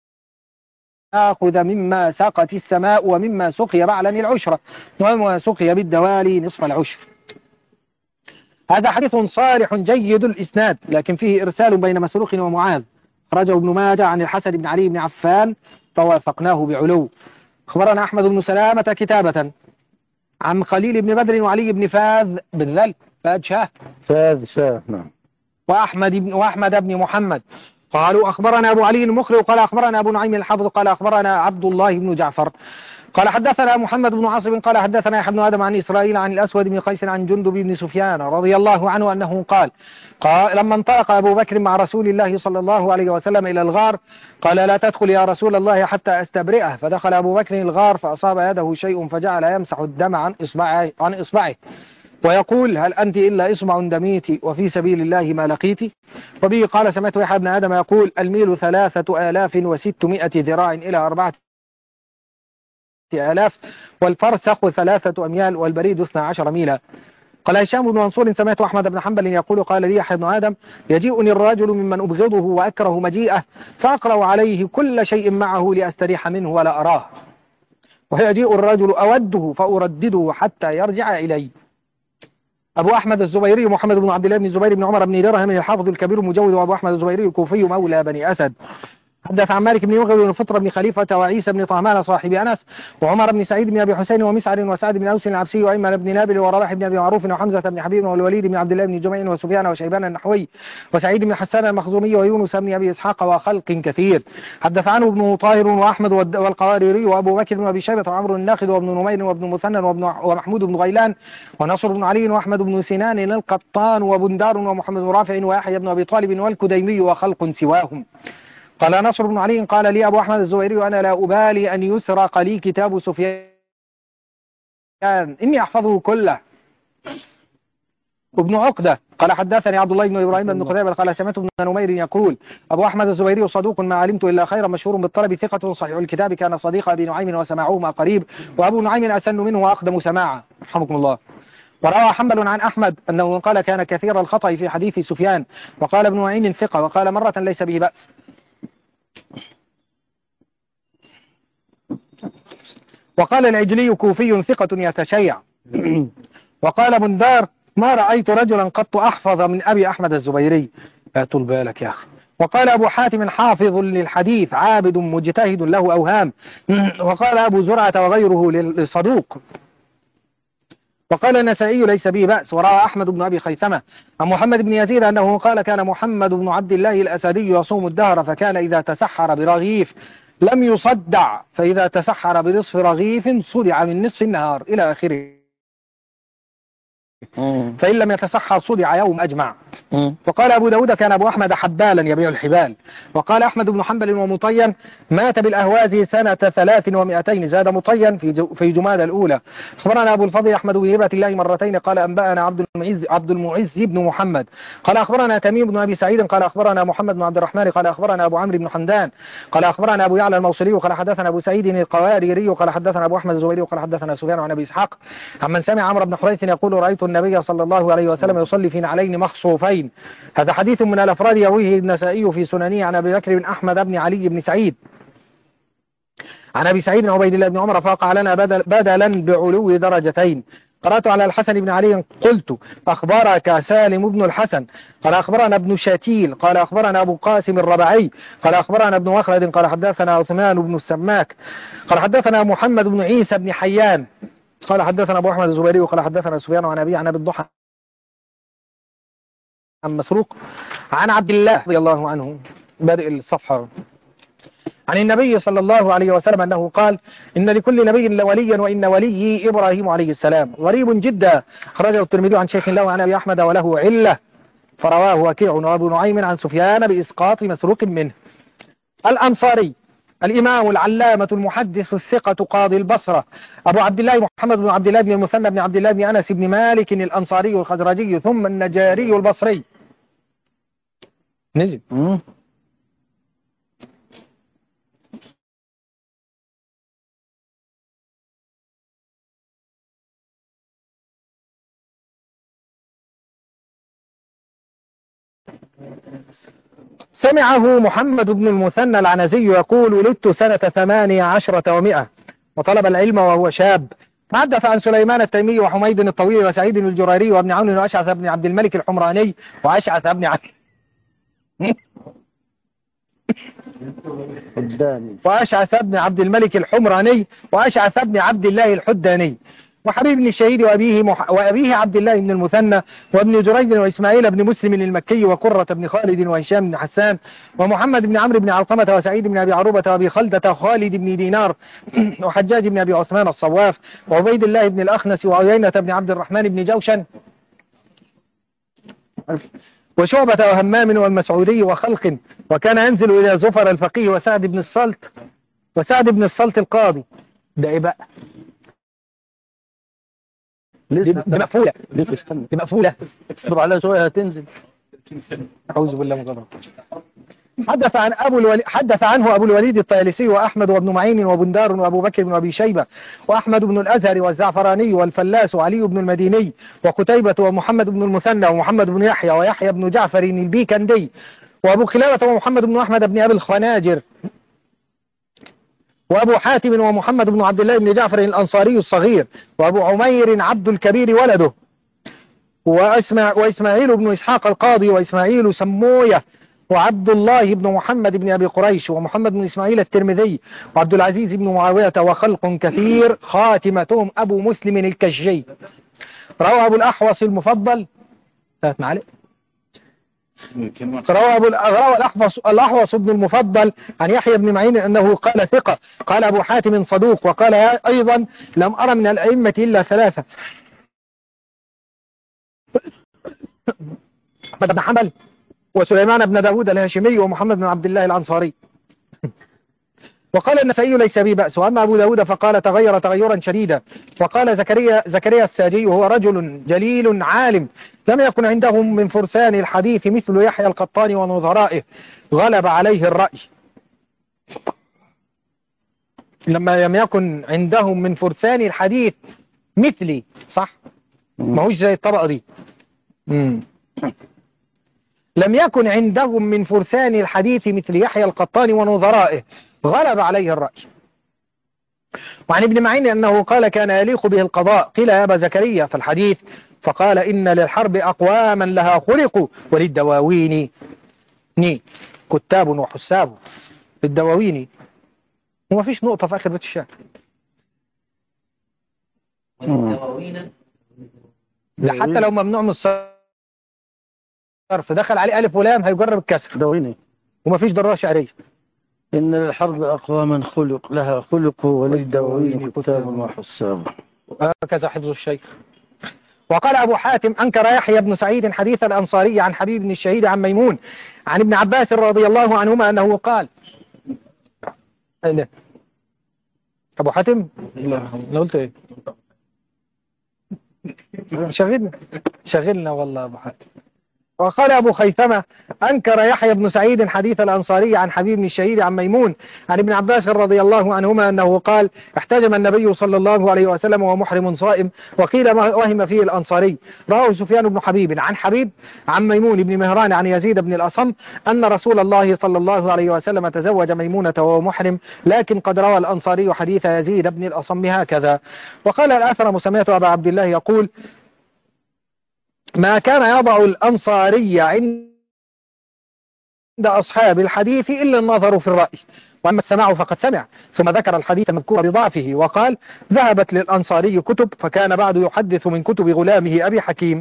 آخذ مما سقت السماء ومما سقي بعلا العشرة ومما سقي بالدوالي نصف العشر. هذا حديث صالح جيد الإسناد لكن فيه إرسال بين مسروق ومعاذ، أخرجه ابن ماجه عن الحسن بن علي بن عفان فوافقناه بعلو. أخبرنا أحمد بن سلامة كتابة عن خليل بن بدر وعلي بن فاذ بن ذل فاذ شاه نعم وأحمد بن محمد قالوا أخبرنا أبو علي المقري قال أخبرنا أبو نعيم الحافظ قال أخبرنا عبد الله بن جعفر قال حدثنا محمد بن عاصم قال حدثنا يحيى بن آدم عن إسرائيل عن الأسود بن قيس عن جندب بن سفيان رضي الله عنه أنه قال لما انطلق أبو بكر مع رسول الله صلى الله عليه وسلم إلى الغار قال لا تدخل يا رسول الله حتى أستبرئه، فدخل أبو بكر الغار فأصاب يده شيء فجعل يمسح الدم عن إصبعه ويقول هل أنت إلا إصبع دميت وفي سبيل الله ما لقيت. وبه قال سمعت يحيى بن آدم يقول الميل 3600 ذراع إلى 4000 والفرسخ 3 أميال والبريد 12 ميلا. قال هشام بن منصور سمعت أحمد بن حنبل يقول قال لي يحيى بن آدم يجيئني الرجل ممن أبغضه وأكره مجيئه فأقرأ عليه كل شيء معه لأستريح منه ولا أراه، ويجيء الرجل أوده فأردده حتى يرجع إلي. أبو أحمد الزبيري محمد بن عبد الله بن الزبير بن عمر بن درهم الحافظ الكبير المجود وأبو أحمد الزبيري الكوفي مولى بني أسد. حدث عن مالك بن يغل بن فطر بن خليفة وعيسى بن طهمان صاحب أنس وعمر بن سعيد بن أبي حسين ومسعر وسعد بن أوس العبسي وأيمن بن نابل ورواح بن أبي معروف وحمزة بن حبيب والوليد بن عبد الله بن جميع وسفيان وشيبان النحوي وسعيد بن حسان المخزومي ويونس بن أبي إسحاق وخلق كثير. حدث عنه ابن طاهر وأحمد والقواريري وأبو بكر بن أبي شيبة وعمرو الناخذ وابن نمير وابن مثنى ومحمود بن غيلان ونصر بن علي وأحمد بن سنان القطان وبندار ومحمد بن رافع ويحيى بن أبي طالب والكديمي وخلق سواهم. قال نصر بن علي قال لي أبو أحمد الزبيري وأنا لا أبالي أن يسرق لي كتاب سفيان إني أحفظه كله. ابن عقدة قال حدثني عبد الله بن إبراهيم بن خزيمة قال سمعت ابن نمير يقول أبو أحمد الزبيري صدوق ما علمت إلا خيرا مشهور بالطلب ثقة صحيح الكتاب كان صديق أبي نعيم وسماعهما قريب وأبو نعيم أسن منه وأقدم سماعا رحمكم الله. وروى حنبل عن أحمد أنه قال كان كثير الخطأ في حديث سفيان وقال ابن معين ثقة وقال مرة ليس به بأس. وقال العجلي كوفي ثقة يتشيع. وقال بندار ما رأيت رجلا قط أحفظ من أبي أحمد الزبيري طول بالك يا أخي. وقال أبو حاتم حافظ للحديث عابد مجتهد له أوهام. وقال أبو زرعة وغيره للصدوق. وقال النسائي ليس به بأس. وروى أحمد بن أبي خيثمة عن محمد بن يزيد أنه قال كان محمد بن عبد الله الأسدي يصوم الدهر فكان إذا تسحر برغيف لم يصدع فإذا تسحر بنصف رغيف صدع من نصف النهار إلى آخره فإن لم يتسحر صدع يوم أجمع. وقال أبو داود كان أبو أحمد حبالا يبيع الحبال. وقال أحمد بن حنبل ومطين مات بالأهواز سنة 300 زاد مطين في جماد الأولى. أخبرنا أبو الفضل أحمد بن هبة الله مرتين قال أنبأنا عبد المعز بن محمد قال أخبرنا تميم بن أبي سعيد قال أخبرنا محمد بن عبد الرحمن قال أخبرنا أبو عمرو بن حمدان قال أخبرنا أبو يعلى الموصلي قال حدثنا أبو سعيد القواريري قال حدثنا أبو أحمد الزبيري قال حدثنا سفيان عن أبي إسحاق عمن سمع عمرو بن حريث يقول رأيت النبي صلى الله عليه وسلم يصلي في نعلين مخصوفين. هذا حديث من الأفراد يرويه النسائي في سننه عن أبي بكر بن أحمد بن علي بن سعيد عن أبي سعيد بن عبيد الله بن عمر فوقع لنا بدلا بعلو درجتين. قرأت على الحسن بن علي قلت أخبرك سالم بن الحسن قال أخبرنا ابن شاتيل قال أخبرنا أبو قاسم الربعي قال أخبرنا ابن مخلد قال حدثنا عثمان بن السماك قال حدثنا محمد بن عيسى بن حيان قال حدثنا أبو أحمد الزبيري وقال حدثنا سفيان عن أبي عن أبي الضحى عن مسروق عن عبد الله رضي الله عنه بادئ الصفحة عن النبي صلى الله عليه وسلم أنه قال إن لكل نبي وليا وإن وليي إبراهيم عليه السلام غريب جدا خرجه الترمذي عن شيخ له عن أبي أحمد وله علة فرواه وكيع وأبو نعيم عن سفيان بإسقاط مسروق منه. الأنصاري الإمام العلامة المحدث الثقة قاضي البصرة أبو عبد الله محمد بن عبد الله بن المثنى بن عبد الله بن أنس بن مالك الأنصاري الخزرجي ثم النجاري البصري. نزل سمعه محمد بن المثنى العنزي يقول ولدت سنة 18 و100 وطلب العلم وهو شاب. حدث عن سليمان التيمي وحميد الطويل وسعيد الجريري وابن عون وأشعث بن عبد الملك الحمراني وأشعث بن وأشعث بن عبد الملك الحمراني وأشعث بن عبد الله الحداني وحبيب بن الشهيد وأبيه عبد الله بن المثنى وابن جريج وإسماعيل بن مسلم المكي وقرة بن خالد وهشام بن حسان ومحمد بن عمرو بن علقمة وسعيد بن أبي عروبة وأبي خلدة خالد بن دينار وحجاج بن أبي عثمان الصواف وعبيد الله بن الأخنس وعيينة بن عبد الرحمن بن جوشن وشعبة وهمام والمسعودي وخلق وكان ينزل إلى زفر الفقيه وسعد بن السلط القاضي. ده إيه بقى؟ دي مقفولة دي مقفولة اصبر عليها شوية هتنزل. أعوذ بالله من غضب. حدث عنه أبو الوليد الطيالسي وأحمد وابن معين وبندار وأبو بكر بن أبي شيبة وأحمد بن الأزهر والزعفراني والفلاس وعلي بن المديني وقتيبة ومحمد بن المثنى ومحمد بن يحيى ويحيى بن جعفر البيكندي وأبو خلابة ومحمد بن أحمد بن أبي الخناجر وأبو حاتم ومحمد بن عبد الله بن جعفر الأنصاري الصغير وأبو عمير عبد الكبير ولده وإسماعيل بن إسحاق القاضي وإسماعيل سموية وعبد الله بن محمد بن أبي قريش ومحمد بن إسماعيل الترمذي وعبد العزيز بن معاوية وخلق كثير خاتمتهم أبو مسلم الكشي. روى أبو الأحوص المفضل روى الأحوص بن المفضل عن يحيى بن معين أنه قال ثقة قال أبو حاتم صدوق وقال أيضا لم أرى من الأئمة إلا ثلاثة أحمد بن حنبل وسليمان بن داود الهاشمي ومحمد بن عبد الله الأنصاري. وقال النسائي ليس بي بأس. وأما أبو داود فقال تغير تغيرا شديدا. وقال زكريا الساجي وهو رجل جليل عالم لم يكن عندهم من فرسان الحديث مثل يحيى القطان ونظرائه غلب عليه الرأي. لما لم يكن عندهم من فرسان الحديث مثلي صح ما هوش زي الطبقة دي لم يكن عندهم من فرسان الحديث مثل يحيى القطان ونظرائه غلب عليه الرأي. وعن ابن معين أنه قال كان يليق به القضاء. قيل يا أبا زكريا في الحديث فقال إن للحرب أقواما لها خلقوا وللدواوين كتاب وحساب. للدواوين وما فيش نقطة في آخر بيت الشعر. ده حتى لو ممنوع من الصرف دخل عليه ألف ولام هيجرب الكسر دواوين وما فيش ضرورة شعرية. إن للحرب أقواما لها خلق وللدواوين كتاب وحساب. هكذا حفظ الشيخ. وقال أبو حاتم أنكر يحيى بن سعيد حديث الأنصاري عن حبيب بن الشهيد عن ميمون عن ابن عباس رضي الله عنهما أنه قال أبو حاتم أنا قلت إيه شغلنا والله أبو حاتم وقال أبو خيثمة أنكر يحيى بن سعيد حديث الأنصاري عن حبيب بن الشهيد عن ميمون عن ابن عباس رضي الله عنهما أنه قال احتجم النبي صلى الله عليه وسلم ومحرم صائم، وقيل وهم فيه الأنصاري. رواه سفيان بن حبيب عن حبيب عن ميمون بن مهران عن يزيد بن الأصم أن رسول الله صلى الله عليه وسلم تزوج ميمونة وهو محرم، لكن قد روى الأنصاري حديث يزيد بن الأصم هكذا. وقال الآثرم سمعت أبا عبد الله يقول ما كان يضع الأنصاري عند أصحاب الحديث إلا النظر في الرأي، وأما السماع فقد سمع. ثم ذكر الحديث المذكور بضعفه وقال ذهبت للأنصاري كتب فكان بعد يحدث من كتب غلامه أبي حكيم.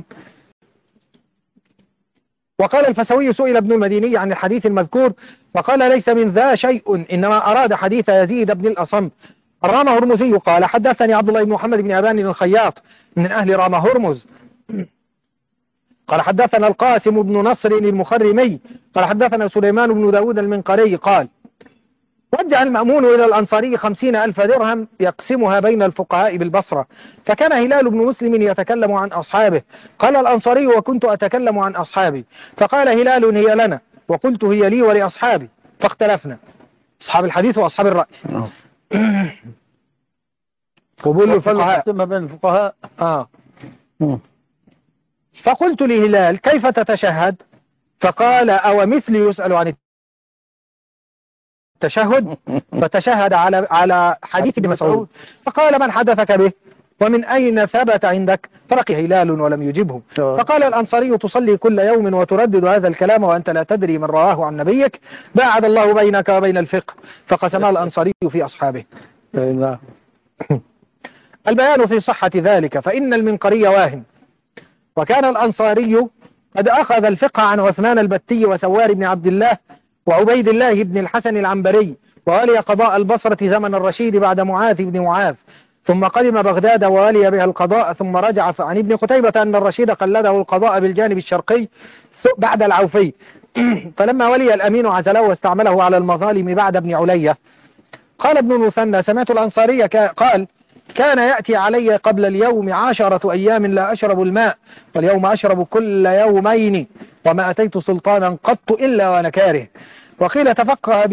وقال الفسوي سئل ابن المديني عن الحديث المذكور فقال ليس من ذا شيء، إنما أراد حديث يزيد بن الأصم. الرام هرمزي قال حدثني عبد الله بن محمد بن أبان الخياط من أهل رام هرمز قال حدثنا القاسم بن نصر المخرمي قال حدثنا سليمان بن داود المنقري قال وجه المأمون إلى الأنصاري 50,000 درهم يقسمها بين الفقهاء بالبصرة، فكان هلال بن مسلم يتكلم عن أصحابه. قال الأنصاري وكنت أتكلم عن أصحابي، فقال هلال هي لنا، وقلت هي لي ولأصحابي، فاختلفنا أصحاب الحديث وأصحاب الرأي. قبول الفقهاء بين الفقهاء. فقلت لهلال كيف تتشهد؟ فقال أو مثلي يسأل عن التشهد؟ فتشهد على حديث ابن مسعود. فقال من حدثك به ومن أين ثبت عندك؟ فرقي هلال ولم يجبه. فقال الأنصاري تصلي كل يوم وتردد هذا الكلام وأنت لا تدري من رواه عن نبيك، باعد الله بينك وبين الفقه. فقسمها الأنصاري في أصحابه. البيان في صحة ذلك فإن المنقري واهم، وكان الأنصاري قد أخذ الفقه عن عثمان البتي وسوار بن عبد الله وعبيد الله بن الحسن العنبري، وولي قضاء البصرة زمن الرشيد بعد معاذ بن معاذ، ثم قدم بغداد وولي بها القضاء، ثم رجع عن ابن قتيبة أن الرشيد قلده القضاء بالجانب الشرقي بعد العوفي، فلما ولي الأمين عزله واستعمله على المظالم بعد ابن علية. قال ابن المثنى سمعت الأنصاري قال كان يأتي علي قبل اليوم 10 أيام لا أشرب الماء، واليوم أشرب كل يومين، وما أتيت سلطانا قط إلا وأنا كاره. وقيل تفقه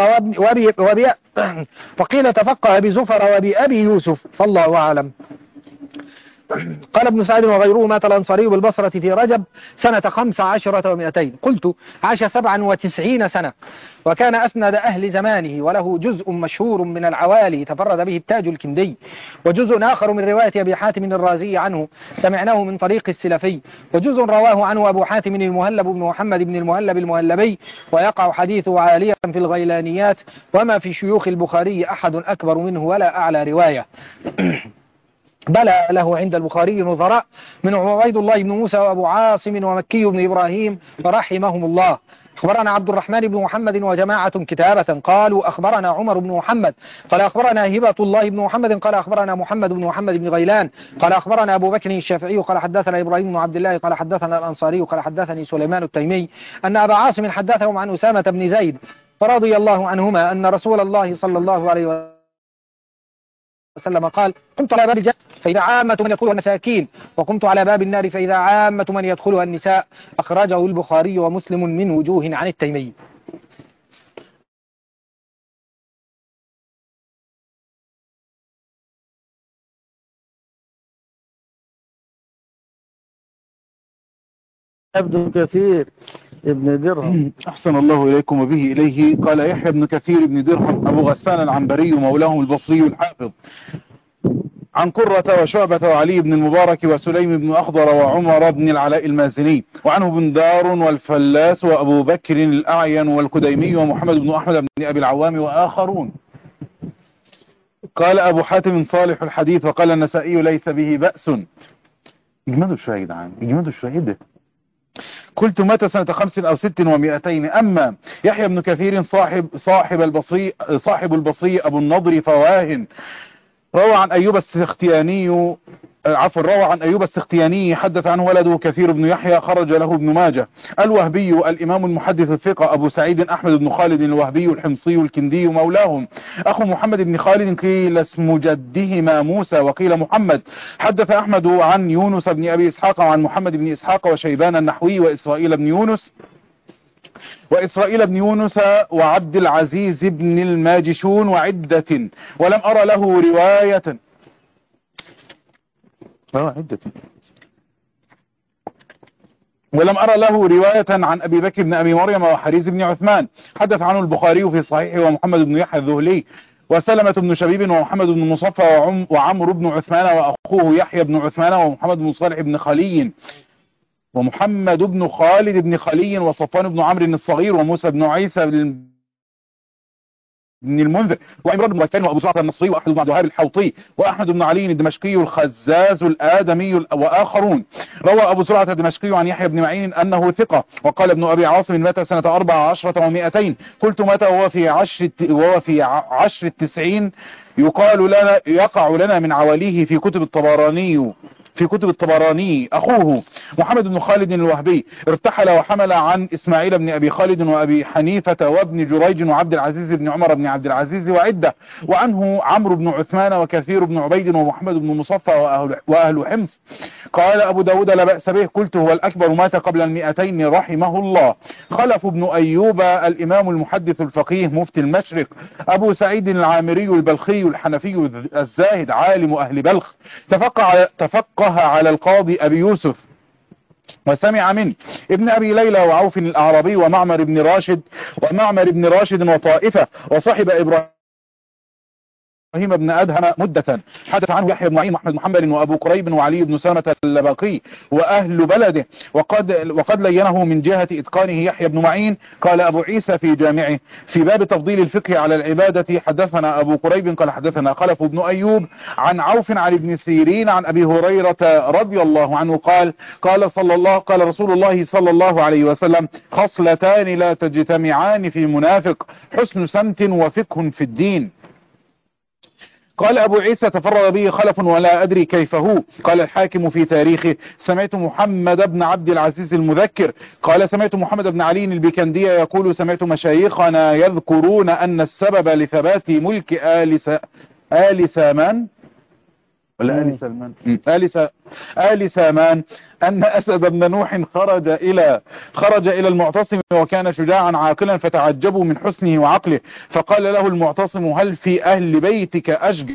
بزفر وبأبي يوسف، فالله أعلم. قال ابن سعد وغيره مات الأنصاري بالبصرة في رجب سنة 15 و200. قلت عاش 97 سنة، وكان أسند أهل زمانه، وله جزء مشهور من العوالي تفرد به التاج الكندي، وجزء آخر من رواية أبي حاتم الرازي عنه سمعناه من طريق السلفي، وجزء رواه عنه أبو حاتم المهلب بن محمد بن المهلب المهلبي، ويقع حديثه عاليا في الغيلانيات، وما في شيوخ البخاري أحد أكبر منه ولا أعلى رواية. بلى له عند البخاري نظراء من عبيد الله بن موسى وأبو عاصم ومكي بن إبراهيم فرحمهم الله. أخبرنا عبد الرحمن بن محمد وجماعة كتابة قالوا أخبرنا عمر بن محمد قال أخبرنا هبة الله بن محمد قال أخبرنا محمد بن محمد بن غيلان قال أخبرنا أبو بكر الشافعي قال حدثنا إبراهيم بن عبد الله قال حدثنا الأنصاري قال حدثني سليمان التيمي أن أبا عاصم حدثهم عن أسامة بن زيد فرضي الله عنهما أن رسول الله صلى الله عليه وسلم قال قمت على باب الجنة فإذا عامة من يدخلها المساكين، وقمت على باب النار فإذا عامة من يدخلها النساء. أخرجه البخاري ومسلم من وجوه عن التيمي. ابن كثير ابن درهم. أحسن الله إليكم وبه إليه. قال يحيى بن كثير بن درهم أبو غسان العنبري مولاهم البصري الحافظ عن قرة وشعبة وعلي بن المبارك وسليم بن أخضر وعمر بن العلاء المازني، وعنه بن دار والفلاس وأبو بكر الأعين والكديمي ومحمد بن أحمد بن أبي العوام وآخرون. قال أبو حاتم صالح الحديث، وقال النسائي ليس به بأس. اجمدوا شوية يا جدعان، اجمدوا شوية. ده قلت مات سنة 5 أو 6 و200. أما يحيى بن كثير صاحب البصري أبو النضر فواهن روى عن أيوب السختياني روى عن أيوب السختياني حدث عنه ولده كثير بن يحيى خرج له ابن ماجه. الوهبي الإمام المحدث الثقة أبو سعيد أحمد بن خالد الوهبي الحمصي الكندي مولاهم أخو محمد بن خالد، قيل اسم جدهما موسى وقيل محمد. حدث أحمد عن يونس بن أبي إسحاق وعن محمد بن إسحاق وشيبان النحوي وإسرائيل بن يونس وعبد العزيز بن الماجشون وعدة، ولم أرى له رواية عن أبي بكر بن أبي مريم وحريز بن عثمان. حدث عنه البخاري في صحيحه ومحمد بن يحيى الذهلي وسلمة بن شبيب ومحمد بن مصفى وعمرو بن عثمان وأخوه يحيى بن عثمان ومحمد بن صالح بن خلي ومحمد بن خالد بن خلي وصفوان بن عمرو الصغير وموسى بن عيسى بن المنذر وعمران بن بكر وابو زرعه النصري واحمد بن عبد الوهاب الحوطي واحمد بن علي الدمشقي الخزاز الادمي واخرون. روى ابو زرعه الدمشقي عن يحيى بن معين انه ثقه. وقال ابن ابي عاصم مات سنه 14 و200. قلت متى وهو في عشر التسعين. يقع لنا من عواليه في كتب الطبراني أخوه محمد بن خالد الوهبي ارتحل وحمل عن إسماعيل بن أبي خالد وأبي حنيفة وابن جريج وعبد العزيز بن عمر بن عبد العزيز وعدة، وعنه عمرو بن عثمان وكثير بن عبيد ومحمد بن مصفى وأهل حمص. قال أبو داود لا بأس به. قلت هو الأكبر مات قبل 200 رحمه الله. خلف بن أيوب الإمام المحدث الفقيه مفتي المشرق أبو سعيد العامري البلخي الحنفي الزاهد عالم أهل بلخ، تفقه على القاضي أبي يوسف وسمع من ابن أبي ليلى وعوف الأعرابي ومعمر بن راشد وطائفة، وصاحب إبراهيم بن أدهم مدة. حدث عنه يحيى بن معين وأحمد محمد وأبو قريب وعلي بن سلمة اللباقي وأهل بلده، وقد لينه من جهة إتقانه يحيى بن معين. قال أبو عيسى في جامعه في باب تفضيل الفقه على العبادة حدثنا أبو قريب قال حدثنا خلف بن أيوب عن عوف عن ابن سيرين عن أبي هريرة رضي الله عنه قال رسول الله صلى الله عليه وسلم خصلتان لا تجتمعان في منافق: حسن سمت وفقه في الدين. قال أبو عيسى تفرد به خلف ولا أدري كيف هو. قال الحاكم في تاريخه سمعت محمد بن عبد العزيز المذكر قال سمعت محمد بن علي البيكندي يقول سمعت مشايخنا يذكرون أن السبب لثبات ملك آل سامان ولا آل سامان أن أسد بن نوح خرج إلى المعتصم وكان شجاعا عاقلا فتعجبوا من حسنه وعقله، فقال له المعتصم هل في أهل بيتك أشجع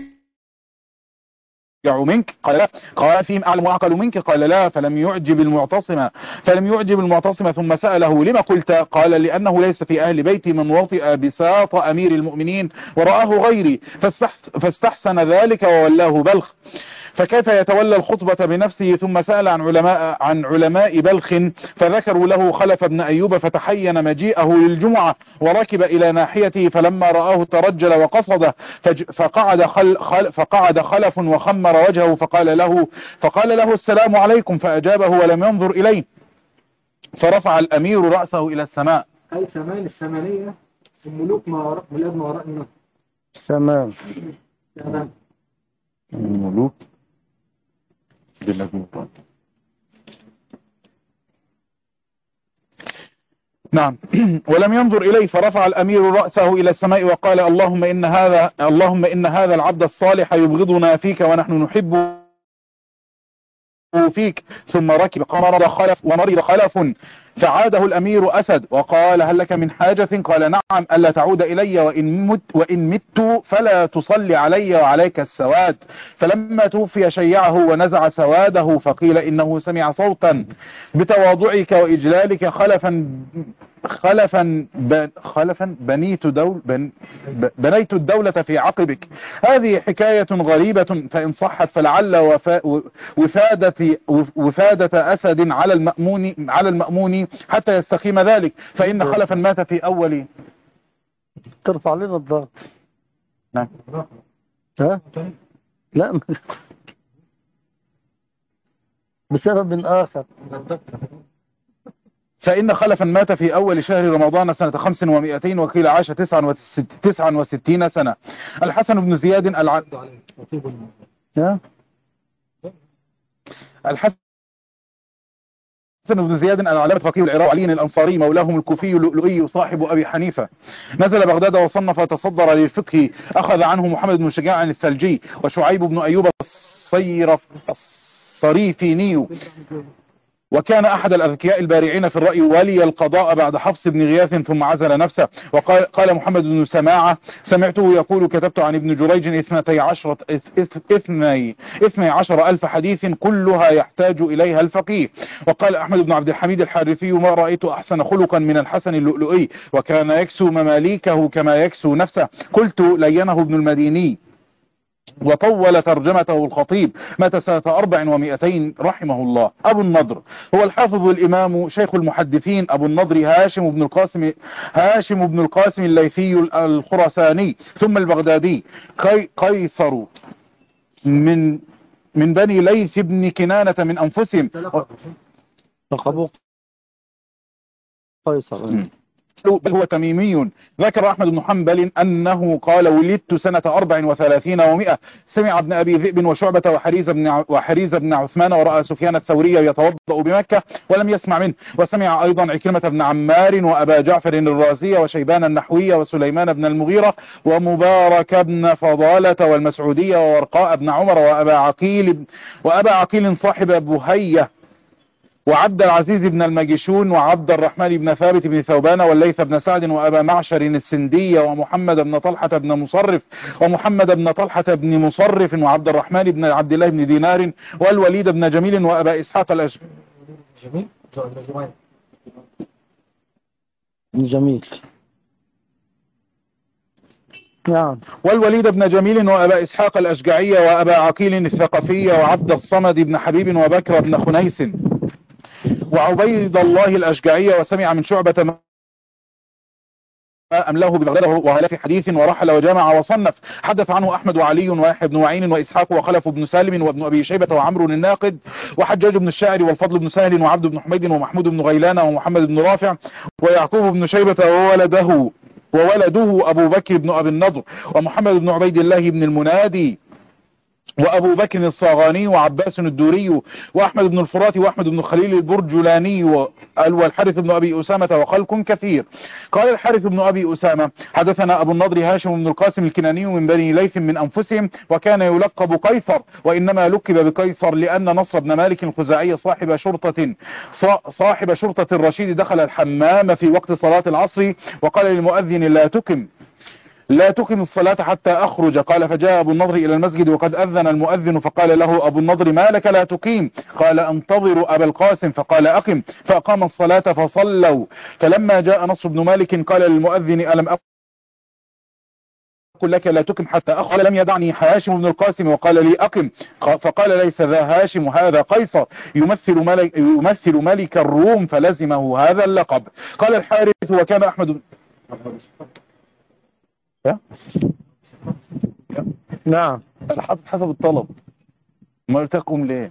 منك؟ قال لا. قال فيهم أعلم وأعقل منك؟ قال لا. فلم يعجب المعتصم ثم سأله لما قلت؟ قال لأنه ليس في أهل بيتي من وطئ بساط أمير المؤمنين ورآه غيري فاستحسن ذلك وولاه بلخ، فكيف يتولى الخطبة بنفسه؟ ثم سأل عن علماء بلخ فذكروا له خلف بن أيوب فتحين مجيئه للجمعة وركب إلى ناحيته، فلما رآه ترجل وقصده فقعد خلف وخمر وجهه فقال له السلام عليكم، فأجابه ولم ينظر إليه، فرفع الأمير رأسه إلى السماء. السمان السمانية الملوك ما وراء النهر. سمان الملوك نعم. ولم ينظر إليه فرفع الأمير رأسه إلى السماء وقال اللهم إن هذا العبد الصالح يبغضنا فيك ونحن نحب فيك. ثم ركب ومرض خلف فعاده الأمير أسد وقال هل لك من حاجة؟ قال نعم، ألا تعود إلي وإن مت فلا تصلي علي وعليك السواد. فلما توفي شيعه ونزع سواده، فقيل إنه سمع صوتا بتواضعك وإجلالك بنيت الدولة في عقبك. هذه حكاية غريبة فإن صحت فلعل وفادة أسد على المأمون حتى يستقيم ذلك، فإن خلفا مات في أول. ترفع لنا الضغط. نعم. ها؟ لا بسبب آخر. فإن خلفا مات في أول شهر رمضان سنة 500 وقيل عاش 69 سنة. الحسن بن زياد الحسن بن زياد العلامة فقيه العراق علي الأنصاري مولاهم الكوفي اللؤلؤي صاحب أبي حنيفة نزل بغداد وصنف وتصدر للفقه. أخذ عنه محمد بن شجاع الثلجي وشعيب بن أيوب الصريفيني، وكان أحد الأذكياء البارعين في الرأي ولي القضاء بعد حفص بن غياث ثم عزل نفسه. وقال محمد بن سماعة سمعته يقول كتبت عن ابن جريج 12 ألف حديث كلها يحتاج إليها الفقيه. وقال أحمد بن عبد الحميد الحارثي ما رأيت أحسن خلقا من الحسن اللؤلؤي وكان يكسو مماليكه كما يكسو نفسه. قلت لينه ابن المديني وطول ترجمته الخطيب مات سنة 400 رحمه الله. أبو النضر هو الحافظ الإمام شيخ المحدثين أبو النضر هاشم بن القاسم الليثي الخرساني ثم البغدادي قيصر من بني ليث بن كنانة من أنفسهم. لقبوه قيصر بل هو تميمي. ذكر أحمد بن حنبل أنه قال ولدت سنة 34 و100. سمع ابن أبي ذئب وشعبة وحريز بن عثمان ورأى سفيان الثوري يتوضأ بمكة ولم يسمع منه. وسمع أيضا عكرمة بن عمار وأبا جعفر الرازي وشيبان النحوي وسليمان بن المغيرة ومبارك بن فضالة والمسعودية وورقاء بن عمر وأبا عقيل صاحب بهية وعبد العزيز بن المجشون وعبد الرحمن بن ثابت بن ثوبان والليث بن سعد وأبا معشر السندي ومحمد بن طلحة بن مصرف وعبد الرحمن بن عبد الله بن دينار والوليد بن جميل وأبا إسحاق والوليد بن جميل وأبا إسحاق الأشجعية وأبا عقيل الثقفية وعبد الصمد بن حبيب وبكر بن خنيس وعبيد الله الأشجعية. وسمع من شعبة ما أملاه ببغداد وهلا في حديث ورحل وجامع وصنف. حدث عنه أحمد وعلي ويحيى بن معين وإسحاق وخلف بن سالم وابن أبي شيبة وعمرو الناقد وحجاج بن الشاعر والفضل بن سهل وعبد بن حميد ومحمود بن غيلان ومحمد بن رافع ويعقوب بن شيبة وولده أبو بكر بن أبي النضر ومحمد بن عبيد الله بن المنادي وأبو بكر الصاغاني وعباس الدوري وأحمد بن الفرات وأحمد بن خليل البرجلاني والحارث بن أبي أسامة وخلق كثير. قال الحارث بن أبي أسامة حدثنا أبو النضر هاشم بن القاسم الكناني من بني ليث من أنفسهم وكان يلقب قيصر وإنما لقب بقيصر لأن نصر بن مالك الخزاعي صاحب شرطة الرشيد دخل الحمام في وقت صلاة العصر وقال للمؤذن لا تقم الصلاة حتى أخرج. قال فجاء أبو النضر إلى المسجد وقد أذن المؤذن فقال له أبو النضر ما لك لا تقيم؟ قال أنتظر أبا القاسم فقال أقم فأقام الصلاة فصلوا. فلما جاء نصر بن مالك قال للمؤذن ألم أقل لك لا تقم حتى أخرج؟ لم يدعني هاشم بن القاسم وقال لي أقم. فقال ليس ذا هاشم هذا قيصر يمثل ملك الروم فلزمه هذا اللقب. قال الحارث وكان أحمد نعم حسب الطلب ما ارتقم ليه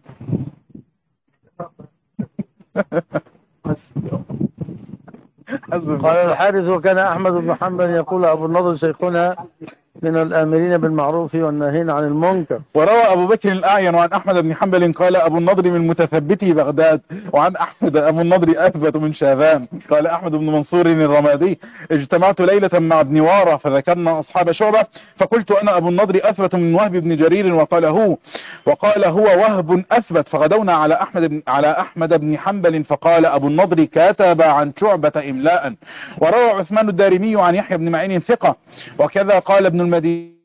قال الحارث وكان أحمد بن حنبل يقول أبو النضر شيخنا من الآمرين بالمعروف والناهين عن المنكر. وروى أبو بكر الأعين وعن أحمد بن حنبل قال أبو النضر من متثبتي بغداد وعن أحمد أبو النضر أثبت من شاذان. قال أحمد بن منصور الرمادي اجتمعت ليلة مع ابن وارة فذكرنا أصحاب شعبة فقلت أنا أبو النضر أثبت من وهب بن جرير وقال هو وهب أثبت. فغدونا على أحمد بن حنبل فقال أبو النضر كتب عن شعبة إملاء. وروى عثمان الدارمي عن يحيى بن معين ثقة وكذا قال ابن المديني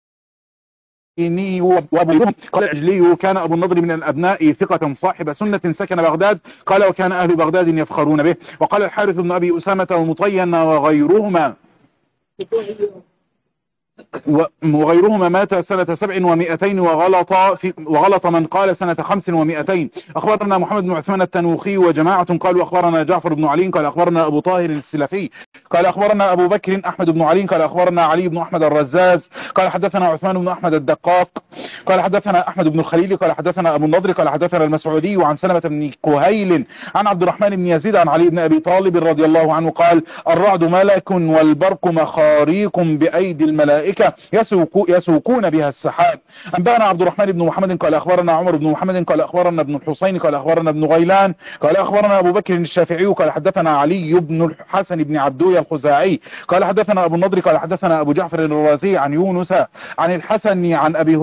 وابو قال العجلي كان أبو النضر من الأبناء ثقة صاحب سنة سكن بغداد. قال وكان أهل بغداد يفخرون به. وقال الحارث بن أبي أسامة ومطين وغيرهما وغيرهما مات سنة 700 وغلط من قال سنة 500. أخبرنا محمد بن عثمان التنوخي وجماعة قالوا أخبرنا جعفر بن علي قال أخبرنا أبو طاهر السلفي قال أخبرنا أبو بكر أحمد بن علي قال أخبرنا علي بن أحمد الرزاز قال حدثنا عثمان بن أحمد الدقاق قال حدثنا أحمد بن الخليل قال حدثنا أبو النضر قال حدثنا المسعودي عن سلمة بن كهيل عن عبد الرحمن بن يزيد عن علي بن أبي طالب رضي الله عنه قال الرعد ملك والبرق مخاريق بأيدي الملائكة يسوقون بها السحاب. أنبأنا عبد الرحمن بن محمد قال أخبرنا عمر بن محمد قال أخبرنا ابن الحسين قال أخبرنا ابن غيلان قال أخبرنا أبو بكر الشافعي قال حدثنا علي بن الحسن بن عبدوية الخزاعي قال حدثنا أبو النضر قال حدثنا أبو جعفر الرازي عن يونس عن الحسن عن أبي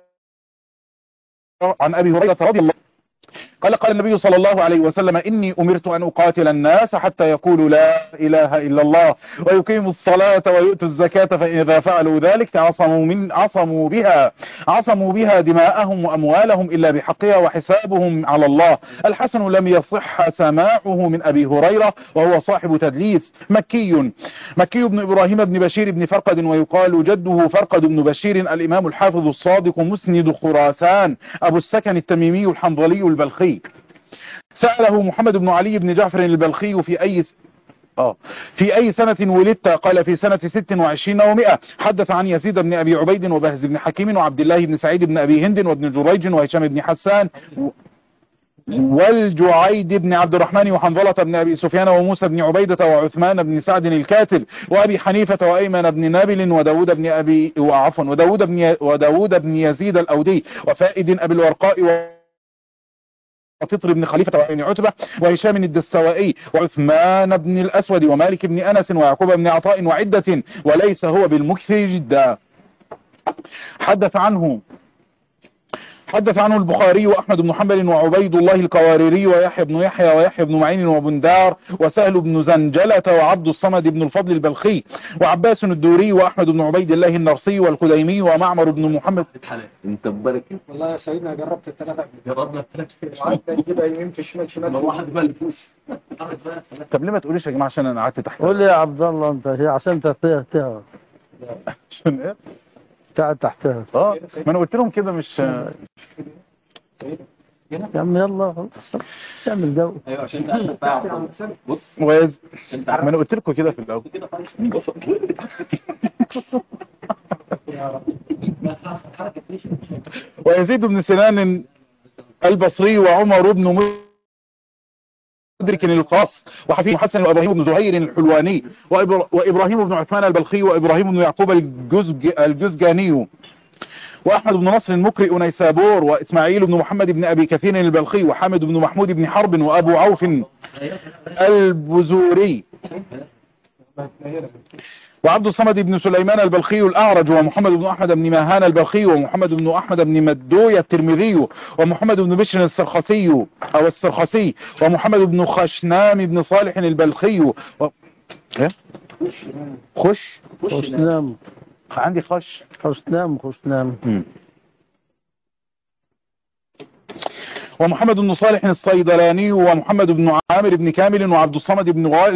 هريرة رضي الله قال النبي صلى الله عليه وسلم إني أمرت أن أقاتل الناس حتى يقولوا لا إله إلا الله ويقيموا الصلاة ويؤتوا الزكاة فإذا فعلوا ذلك عصموا بها دماءهم وأموالهم إلا بحقها وحسابهم على الله. الحسن لم يصح سماعه من أبي هريرة وهو صاحب تدليس. مكي بن إبراهيم بن بشير بن فرقد ويقال جده فرقد بن بشير الإمام الحافظ الصادق مسند خراسان أبو السكن التميمي الحنظلي البلخي. سأله محمد بن علي بن جعفر البلخي في أي سنة ولدت؟ قال في سنة 26 و100. حدث عن يزيد بن أبي عبيد وبهز بن حكيم وعبد الله بن سعيد بن أبي هند وابن جريج وهشام بن حسان والجعيد بن عبد الرحمن وحنظلة بن أبي سفيان وموسى بن عبيدة وعثمان بن سعد الكاتب وأبي حنيفة وأيمن بن نابل وداود بن يزيد الأودي وفائد أبي الورقاء وفطر بن خليفة وابن عتبة وهشام الدستوائي وعثمان بن الأسود ومالك بن أنس ويعقوب بن عطاء وعدة وليس هو بالمكثر جدا. حدث عنه البخاري وأحمد بن حنبل وعبيد الله القواريري ويحيى بن يحيى ويحيى بن معين وبندار وسهل بن زنجلة وعبد الصمد بن الفضل البلخي وعباس الدوري وأحمد بن عبيد الله النرسي والخديمي ومعمر بن محمد. انت مبارك والله يا سيدنا جربت الثلاثة جربنا الثلاث وقعدت تجيبها يمين في شمال واحد بقى الفلوس. طب ليه ما تقوليش يا جماعة عشان أنا قعدت تحت؟ قول لي يا عبد الله انت هي عشان تحتها عشان إيه؟ قاعد تحتها. ما أنا قلت لهم كده مش يا عم يلا تعمل جو. ايوه عشان تعرف بص ما أنا قلت لكم كده في الأول. ويزيد بن سنان البصري وعمر بن مدرك القاص وحفيظ حسن وابراهيم بن زهير الحلواني وابراهيم بن عثمان البلخي وابراهيم بن يعقوب الجزجاني واحمد بن نصر المقرئ نيسابور واسماعيل بن محمد بن ابي كثير البلخي وحامد بن محمود بن حرب وابو عوف البزوري وعبد الصمد بن سليمان البلخي الأعرج ومحمد بن أحمد بن ماهان البلخي ومحمد بن أحمد بن مدوية الترمذي ومحمد بن بشر السرخسي ومحمد بن خشنام بن صالح البلخي خشنام عندي خشنام ومحمد بن صالح الصيدلاني ومحمد بن عامر بن كامل وعبد الصمد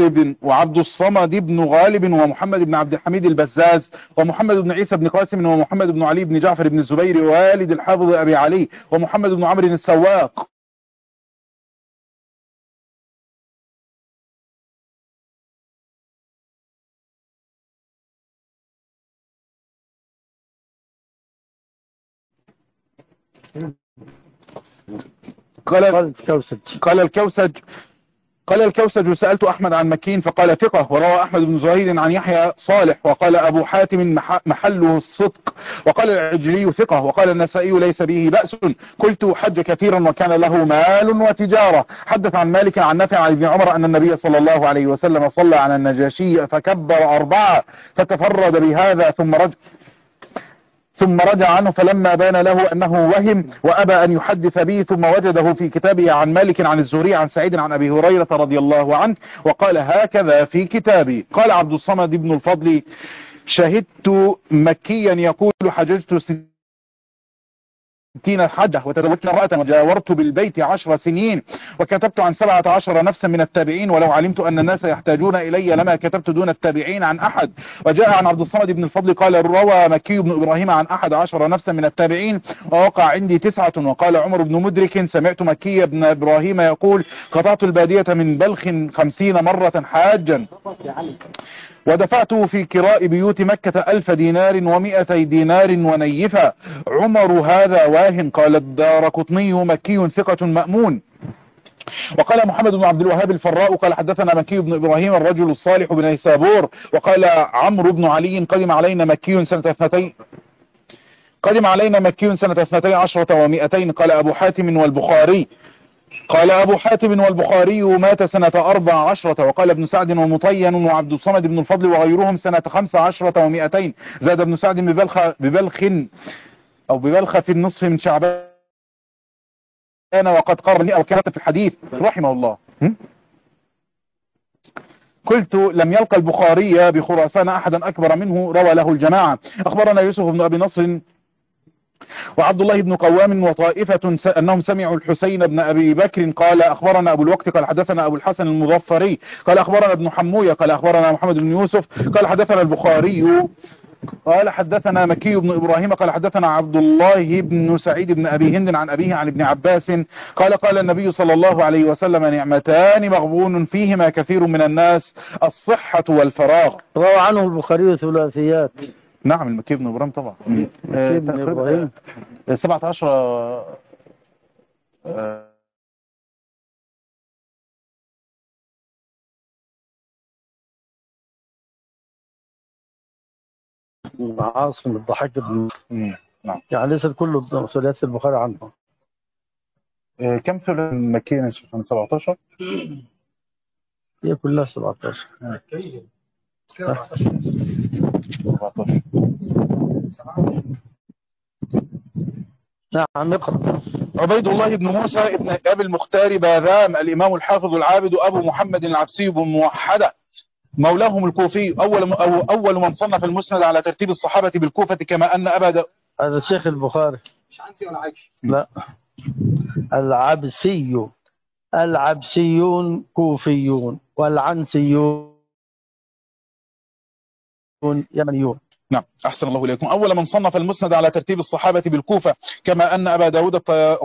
بن غالب ومحمد بن عبد الحميد البزاز ومحمد بن عيسى بن قاسم ومحمد بن علي بن جعفر بن الزبير والد الحافظ أبي علي ومحمد بن عمرو السواق قال الكوسج سألت أحمد عن مكين فقال ثقة وروى أحمد بن زهير عن يحيى صالح وقال أبو حاتم محله الصدق وقال العجلي ثقة وقال النسائي ليس به بأس. قلت حج كثيرا وكان له مال وتجارة. حدث عن مالك عن نافع عن ابن عمر أن النبي صلى الله عليه وسلم صلى على النجاشي فكبر 4 فتفرد بهذا ثم رجع عنه فلما بان له أنه وهم وأبى أن يحدث به ثم وجده في كتابه عن مالك عن الزهري عن سعيد عن أبي هريرة رضي الله عنه وقال هكذا في كتابي. قال عبد الصمد بن الفضل شهدت مكيا يقول حججت حجة وتزوجت امرأة وجاورت بالبيت 10 سنين وكتبت عن 17 نفسا من التابعين ولو علمت أن الناس يحتاجون إلي لما كتبت دون التابعين عن أحد. وجاء عن عبد الصمد بن الفضل قال روى مكي بن إبراهيم عن 11 نفسا من التابعين ووقع عندي 9. وقال عمر بن مدرك سمعت مكي بن إبراهيم يقول قطعت البادية من بلخ 50 مرة حاجا ودفعت في كراء بيوت مكة 1000 دينار و200 دينار ونيفا. عمر هذا واهن. قال الدارقطني مكي ثقة مأمون. وقال محمد بن عبد الوهاب الفراء قال حدثنا مكي بن إبراهيم الرجل الصالح بن نيسابور. وقال عمرو بن علي قدم علينا مكي سنة 12 و200. قال أبو حاتم والبخاري مات سنة 14. وقال ابن سعد ومطين وعبد الصمد بن الفضل وغيرهم سنة 15 و200. زاد ابن سعد ببلخ في النصف من شعبان وقد قرر لي أو كانت في الحديث رحمه الله. قلت لم يلقى البخاري بخراسان أحدا أكبر منه روى له الجماعة. أخبرنا يوسف بن أبي نصر وعبد الله بن قوام وطائفة أنهم سمعوا الحسين بن أبي بكر قال أخبرنا أبو الوقت قال حدثنا أبو الحسن المظفري قال أخبرنا ابن حموية قال أخبرنا محمد بن يوسف قال حدثنا البخاري قال حدثنا مكي بن إبراهيم قال حدثنا عبد الله بن سعيد بن أبي هند عن أبيه عن ابن عباس قال النبي صلى الله عليه وسلم نعمتان مغبون فيهما كثير من الناس الصحة والفراغ. روى عنه البخاري ثلاثيات. نعم المكي بن إبراهيم طبعا. مكي بن إبراهيم 17 عاصم الضحاك بن نعم. يعني ليست كل ثلاثيات البخاري عنه. كم ثلاثي مكي 17؟ هي كلها 17. 14. نعم اقرأ. عبيد الله بن موسى ابن أبي المختار باذام الإمام الحافظ العابد أبو محمد العبسي بن موحدة مولاهم الكوفي أول من صنف المسند على ترتيب الصحابة بالكوفة كما أن أبا هذا الشيخ البخاري. مش عنسي ولا عايش. لا العبسيون كوفيون والعنسيون يمنيون. نعم أحسن الله إليكم. أول من صنف المسند على ترتيب الصحابة بالكوفة كما أن أبا داود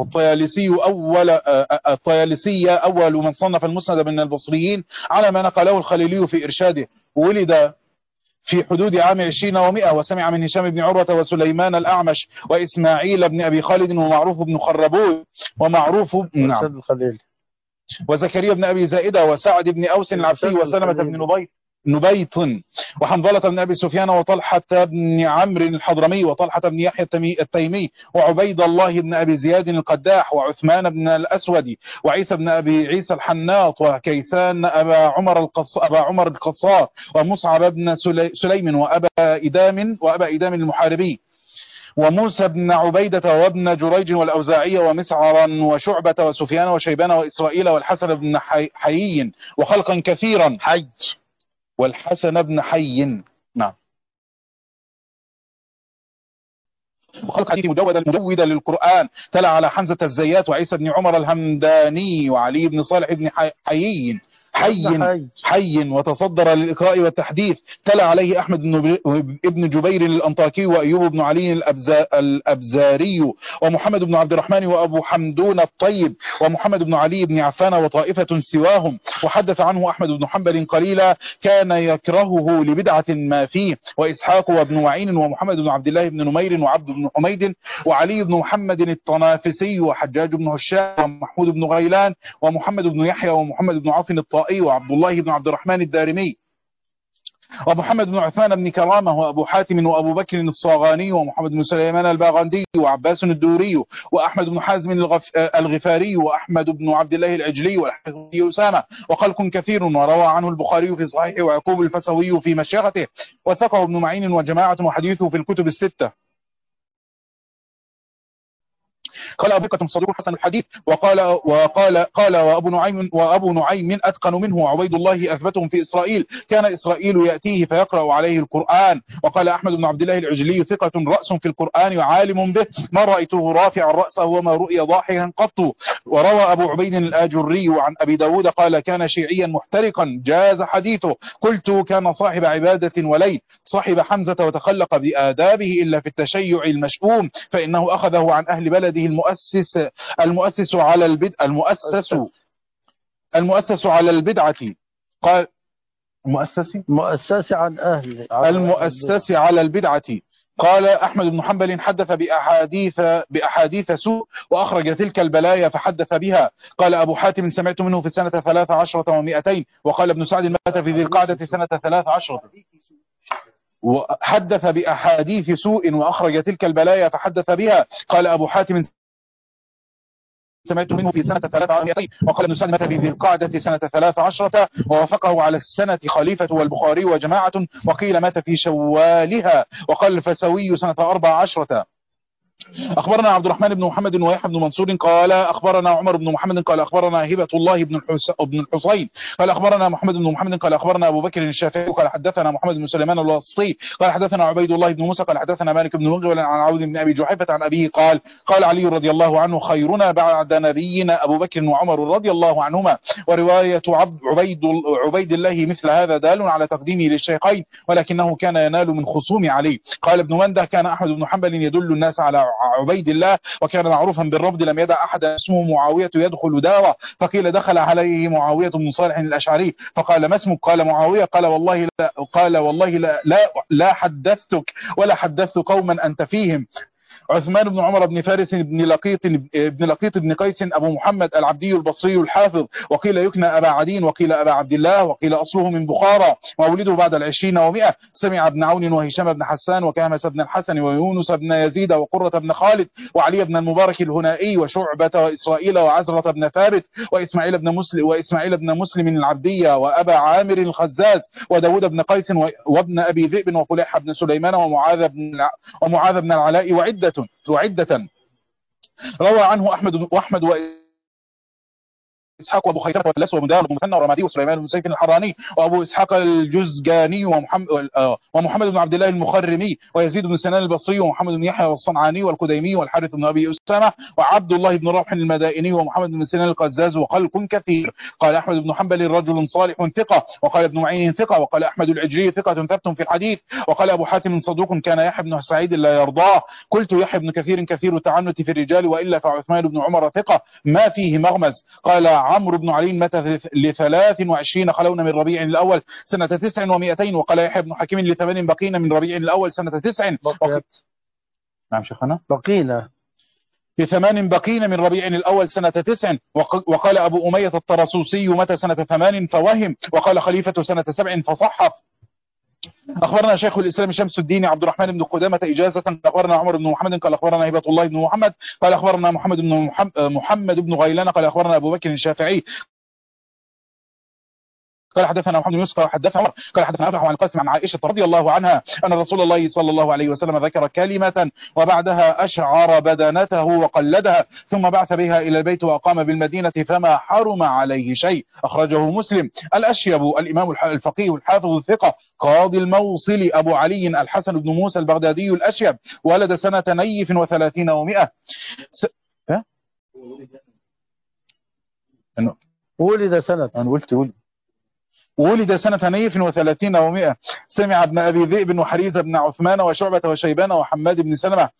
الطيالسي أول من صنف المسند من البصريين على ما نقله الخليلي في إرشاده. ولد في حدود عام 20 و100 وسمع من هشام بن عروة وسليمان الأعمش وإسماعيل بن أبي خالد ومعروف بن خربوي نعم وزكريا بن أبي زائدة وسعد بن أوس العبسي وسلمة بن نبيط وحنظلة بن أبي سفيان وطلحة بن عمرو الحضرمي وطلحة بن يحيى التيمي وعبيد الله بن أبي زياد القداح وعثمان بن الأسود وعيسى بن أبي عيسى الحناط وكيسان أبا عمر القصار ومصعب بن سليم وأبا إدام المحاربي وموسى بن عبيدة وابن جريج والأوزاعي ومسعرا وشعبة وسفيان وشيبان وإسرائيل والحسن بن حيي وخلقا كثيرا والحسن بن حي. نعم وخلق حديث مجودة للقرآن تلا على حمزة الزيات وعيسى بن عمر الهمداني وعلي بن صالح بن حي وتصدر للإقراء والتحديث تلا عليه أحمد بن جبير الأنطاكي وأيوب بن علي الأبزاري ومحمد بن عبد الرحمن وأبو حمدون الطيب ومحمد بن علي بن عفان وطائفة سواهم. وحدث عنه أحمد بن حنبل قليلا كان يكرهه لبدعة ما فيه وإسحاق وابن معين ومحمد بن عبد الله بن نمير وعبد بن حميد وعلي بن محمد الطنافسي وحجاج بن هشام ومحمود بن غيلان ومحمد بن يحيى ومحمد بن عاصم الطائي وعبد الله بن عبد الرحمن الدارمي ومحمد بن عثمان بن كرامة وأبو حاتم وأبو بكر الصاغاني ومحمد بن سليمان الباغندي وعباس الدوري وأحمد بن حازم الغفاري وأحمد بن عبد الله العجلي والحفظي أسامة وخلق كثير. وروى عنه البخاري في صحيحه ويعقوب الفسوي في مشيخته وثقه ابن معين وجماعة وحديثه في الكتب الستة. قال أبو بكر صدوق حسن الحديث. قال وأبو نعيم أتقن منه وعبيد الله أثبتهم في إسرائيل، كان إسرائيل يأتيه فيقرأ عليه القرآن. وقال أحمد بن عبد الله العجلي ثقة رأس في القرآن وعالم به، ما رأيته رافعا رأسه وما رؤي ضاحكا قط. وروى أبو عبيد الآجري عن أبي داود قال كان شيعيا محترقا جاز حديثه. قلت كان صاحب عبادة وليل، صاحب حمزة وتخلق بآدابه إلا في التشيع المشؤوم، فإنه أخذه عن أهل بلده المؤسس على البدعة. قال مؤسس عن أهل المؤسس على البدعة. قال أحمد بن حنبل حدث بأحاديث سوء وأخرج تلك البلايا فحدث بها. قال أبو حاتم سمعت منه في سنة 13 و200. وقال ابن سعد مات في ذي القعدة سنة 13 وحدث بأحاديث سوء وأخرج تلك البلايا فحدث بها. قال أبو حاتم سمعت منه في سنة 300. وقال ابن سعد مات في ذي القعدة سنة 13 ووافقه على السنة خليفة والبخاري وجماعة، وقيل مات في شوالها. وقال الفسوي سنة 14. أخبرنا عبد الرحمن بن محمد ويحيى بن منصور قال أخبرنا عمر بن محمد قال أخبرنا هبة الله بن الحصين قال أخبرنا محمد بن محمد قال أخبرنا أبو بكر الشافعي قال حدثنا محمد بن سليمان الواسطي قال حدثنا عبيد الله بن موسى قال حدثنا مالك بن مغول عن عوذ بن أبي جحيفة عن أبيه قال قال علي رضي الله عنه خيرنا بعد نبينا أبو بكر وعمر رضي الله عنهما. ورواية عبيد الله مثل هذا دال على تقديمه للشيخين، ولكنه كان ينال من خصوم علي. قال ابن منده كان أحمد بن حنبل يدل الناس على عبيد الله، وكان معروفا بالرفض، لم يدع أحد اسمه معاوية يدخل دارة. فقيل دخل عليه معاوية بن صالح الأشعري فقال ما اسمك؟ قال معاوية. قال والله لا حدثتك ولا حدثت قوما أنت فيهم. عثمان بن عمر بن فارس بن لقيط بن قيس أبو محمد العبدي البصري الحافظ، وقيل يكنى أبا عدين وقيل أبا عبد الله وقيل أصله من بخارى، وولده بعد 20 و100. سمع ابن عون وهشام بن حسان وكهمس بن الحسن ويونس بن يزيد وقرة بن خالد وعلي بن المبارك الهنائي وشعبة وإسرائيل وعزرة بن ثابت وإسماعيل بن مسلم العبدية وأبا عامر الخزاز وداود بن قيس وابن أبي ذئب وفليح بن سليمان ومعاذ بن العلاء وعدة. روى عنه أحمد إسحاق وأبو خيثمة واللس ومدار ومثنى ورمادي وسليمان بن سيف الحراني وأبو إسحاق الجزجاني ومحمد بن عبد الله المخرمي ويزيد بن سنان البصري ومحمد بن يحيى والصنعاني والكديمي والحارث بن أبي أسامة وعبد الله بن ربح المدائني ومحمد بن سنان القزاز وخلق كثير. قال أحمد بن حنبل رجل صالح ثقة، وقال ابن معين ثقة، وقال أحمد العجري ثقة ثبت في الحديث، وقال أبو حاتم صدوق كان يحيى بن سعيد لا يرضاه. قلت يحيى بن كثير التعنت في الرجال، وإلا فعثمان بن عمر ثقة ما فيه مغمز. قال عمرو بن علي مات ل23 خلون من ربيع الأول سنة 9 و200. وقال يحيى بن حكيم ل8 بقين من ربيع الأول سنة 9. نعم شيخنا بقينا ل8 بقين من ربيع الأول سنة 9. وقال أبو أمية الطرسوسي مات سنة 8 فوهم، وقال خليفة سنة 7 فصحف. أخبرنا شيخ الإسلام شمس الدين عبد الرحمن بن قدامة إجازة. أخبرنا عمر بن محمد قال أخبرنا هبة الله بن محمد قال أخبرنا محمد بن غيلان قال أخبرنا أبو بكر الشافعي قال حدثنا محمد بن يوسف قال حدثنا عمر قال حدثنا أبلح عن القاسم عن عائشة رضي الله عنها أن رسول الله صلى الله عليه وسلم ذكر كلمة وبعدها أشعر بدنته وقلدها ثم بعث بها إلى البيت وأقام بالمدينة فما حرم عليه شيء. أخرجه مسلم. الأشيب الإمام الفقيه الحافظ الثقة قاضي الموصل أبو علي الحسن بن موسى البغدادي الأشيب، ولد سنة 32 و100. ولد سنة أنا قلت ولد سنة 32 و100. سمع ابن أبي ذئب وحريز بن عثمان وشعبة وشيبان وحماد بن سلمة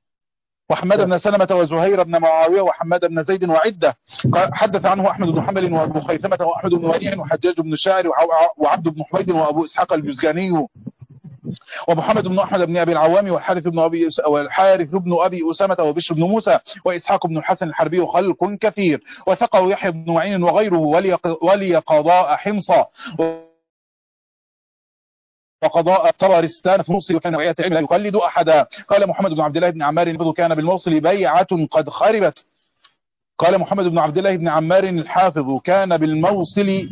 وزهير بن معاوية وحماد بن زيد وعدة. حدث عنه أحمد بن حنبل وأبو خيثمة وأحمد بن وليع وحجاج بن الشاعر وعبد بن حميد وأبو إسحاق الجزجاني ومحمد بن أحمد بن أبي العوام والحارث بن أبي أسامة وبشر بن موسى وإسحاق بن الحسن الحربي وخلق كثير. وثقه يحيى بن معين وغيره ولي قضاء حمصة وقضاء طرارستان في موصل، وكان وعية العلم لا يقلد أحدا. قال محمد بن عبد الله بن عمار كان بالموصل بيعة قد خربت. قال محمد بن عبد الله بن عمار الحافظ كان بالموصل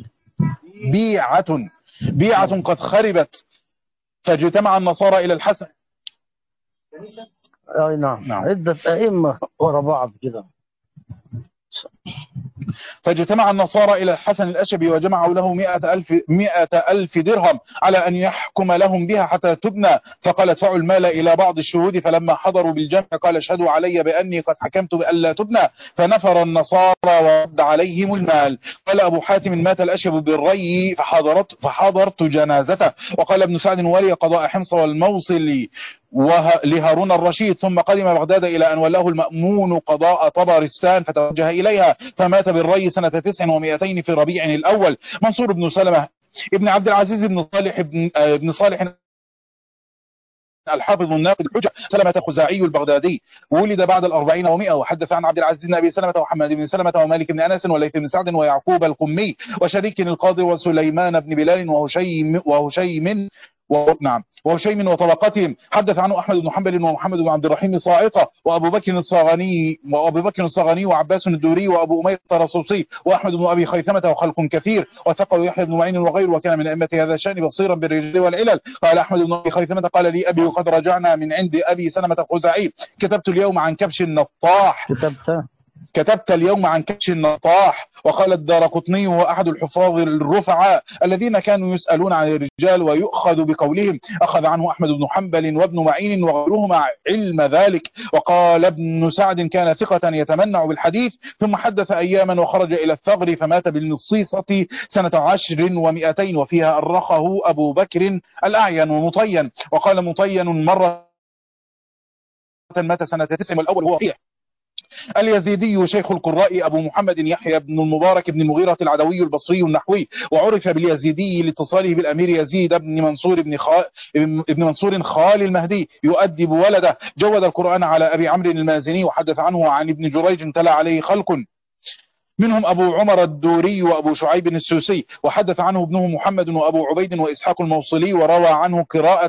بيعة قد خربت، فاجتمع النصارى إلى الحسن أي نعم. نعم. عدة أئمة ورا بعض كده. فاجتمع النصارى إلى الحسن الأشبي وجمعوا له 100,000 درهم على أن يحكم لهم بها حتى تبنى، فقال ادفعوا المال إلى بعض الشهود. فلما حضروا بالجمع قال اشهدوا علي بأني قد حكمت بألا تبنى، فنفر النصارى ورد عليهم المال. قال أبو حاتم مات الأشب بالري فحضرت جنازته. وقال ابن سعد ولي قضاء حمص والموصل لهارون الرشيد، ثم قدم بغداد إلى أن ولاه المأمون قضاء طبرستان فتوجه إليها، فمات بالري سنة 900 في ربيع الأول. منصور بن سلمة ابن عبد العزيز بن صالح بن صالح الحافظ الناقد الحجة سلمة الخزاعي البغدادي، ولد بعد 40 و100. وحدث عن عبد العزيز بن أبي سلمة وحماد بن سلمة ومالك بن أنس وليث بن سعد ويعقوب القمي وشريك القاضي وسليمان بن بلال وهشيم وطبقتهم. حدث عنه أحمد بن حنبل ومحمد بن عبد الرحيم صاعقة وأبو بكر الصغاني وعباس الدوري وأبو أمية الرصوصي وأحمد بن أبي خيثمة وخلق كثير، وثقه يحيى بن معين وغيره، وكان من أئمة هذا الشأن بصيرا بالرجال والعلل. قال أحمد بن أبي خيثمة قال لي أبي وقد رجعنا من عند أبي سلمة الخزاعي كتبت اليوم عن كبش النطاح. كتبت اليوم عن كبش النطاح. وقال الدارقطني هو أحد الحفاظ الرفعاء الذين كانوا يسألون عن الرجال ويؤخذ بقولهم. أخذ عنه أحمد بن حنبل وابن معين وغيرهما علم ذلك. وقال ابن سعد كان ثقة يتمنع بالحديث، ثم حدث أياما وخرج إلى الثغر فمات بالنصيصة سنة 10 و200، وفيها أرخه أبو بكر الأعين ومطين. وقال مطين مرة مات سنة 9 والأول هو فيه. اليزيدي شيخ القراء أبو محمد يحيى بن المبارك بن المغيرة العدوي البصري النحوي، وعرف باليزيدي لاتصاله بالأمير يزيد بن منصور بن منصور خال المهدي يؤدب ولده. جود القرآن على أبي عمرو المازني. وحدث عنه عن ابن جريج تلا عليه خلق منهم أبو عمر الدوري وأبو شعيب السوسي. وحدث عنه ابنه محمد وأبو عبيد وإسحاق الموصلي. وروى عنه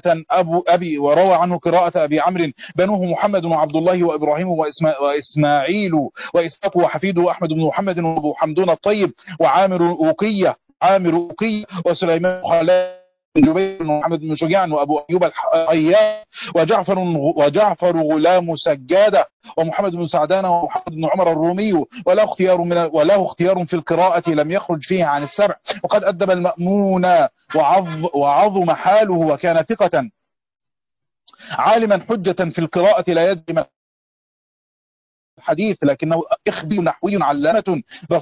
قراءة أبي عمرو بنوه محمد وعبد الله وإبراهيم وإسماعيل وإسحاق وحفيده أحمد بن محمد وأبو حمدون الطيب وعامر أوقية وسليمان خلال جبير ومحمد بن شجاع وأبو أيوب الحيات وجعفر غلام سجادة ومحمد بن سعدان ومحمد بن عمر الرومي. وله اختيار في القراءة لم يخرج فيه عن السبع. وقد أدب المأمون وعظم حاله، وكان ثقة عالما حجة في القراءة لا يدري الحديث، لكنه إخبي نحوي علامة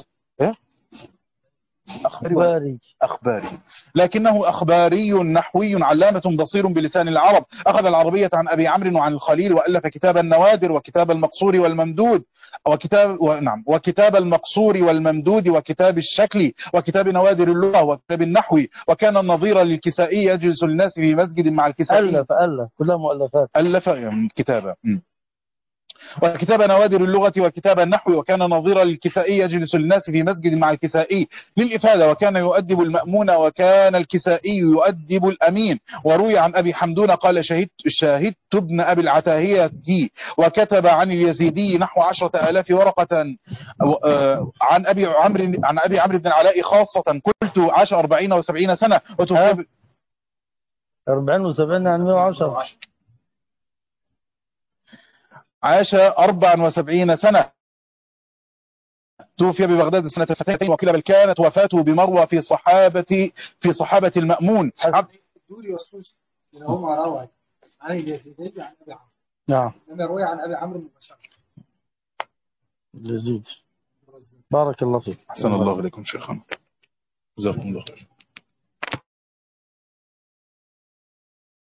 أخباري لكنه أخباري نحوي علامة بصير بلسان العرب. أخذ العربية عن أبي عمرو وعن الخليل، وألف كتاب النوادر وكتاب المقصور والممدود وكتاب المقصور والممدود وكتاب الشكل وكتاب نوادر اللغة وكتاب النحو. وكان النظير للكسائي يجلس الناس في مسجد مع الكسائي. ألف كلها مؤلفات. ألف كتابة وكتاب نوادر اللغة وكتاب النحو. وكان نظير للكسائي يجلس الناس في مسجد مع الكسائي للإفادة. وكان يؤدب المأمون وكان الكسائي يؤدب الأمين. وروي عن أبي حمدون قال شاهدت ابن أبي العتاهية وكتب عن اليزيدي نحو 10,000 ورقة. عن أبي عمرو بن العلاء خاصة قلت عاش 40 و70 سنة وتوفي 40 و70 يعني 110. عاش 74 سنة توفي ببغداد سنة 200. وكلا بل كانت وفاته بمروى في صحابة المأمون. الدوري والسوسي هم روى عن اليزيدي عن أبي عمرو. نعم. لما روي عن أبي عمرو مباشرة. يزيد. بارك الله فيك. أحسن الله إليكم شيخنا، جزاكم الله خير.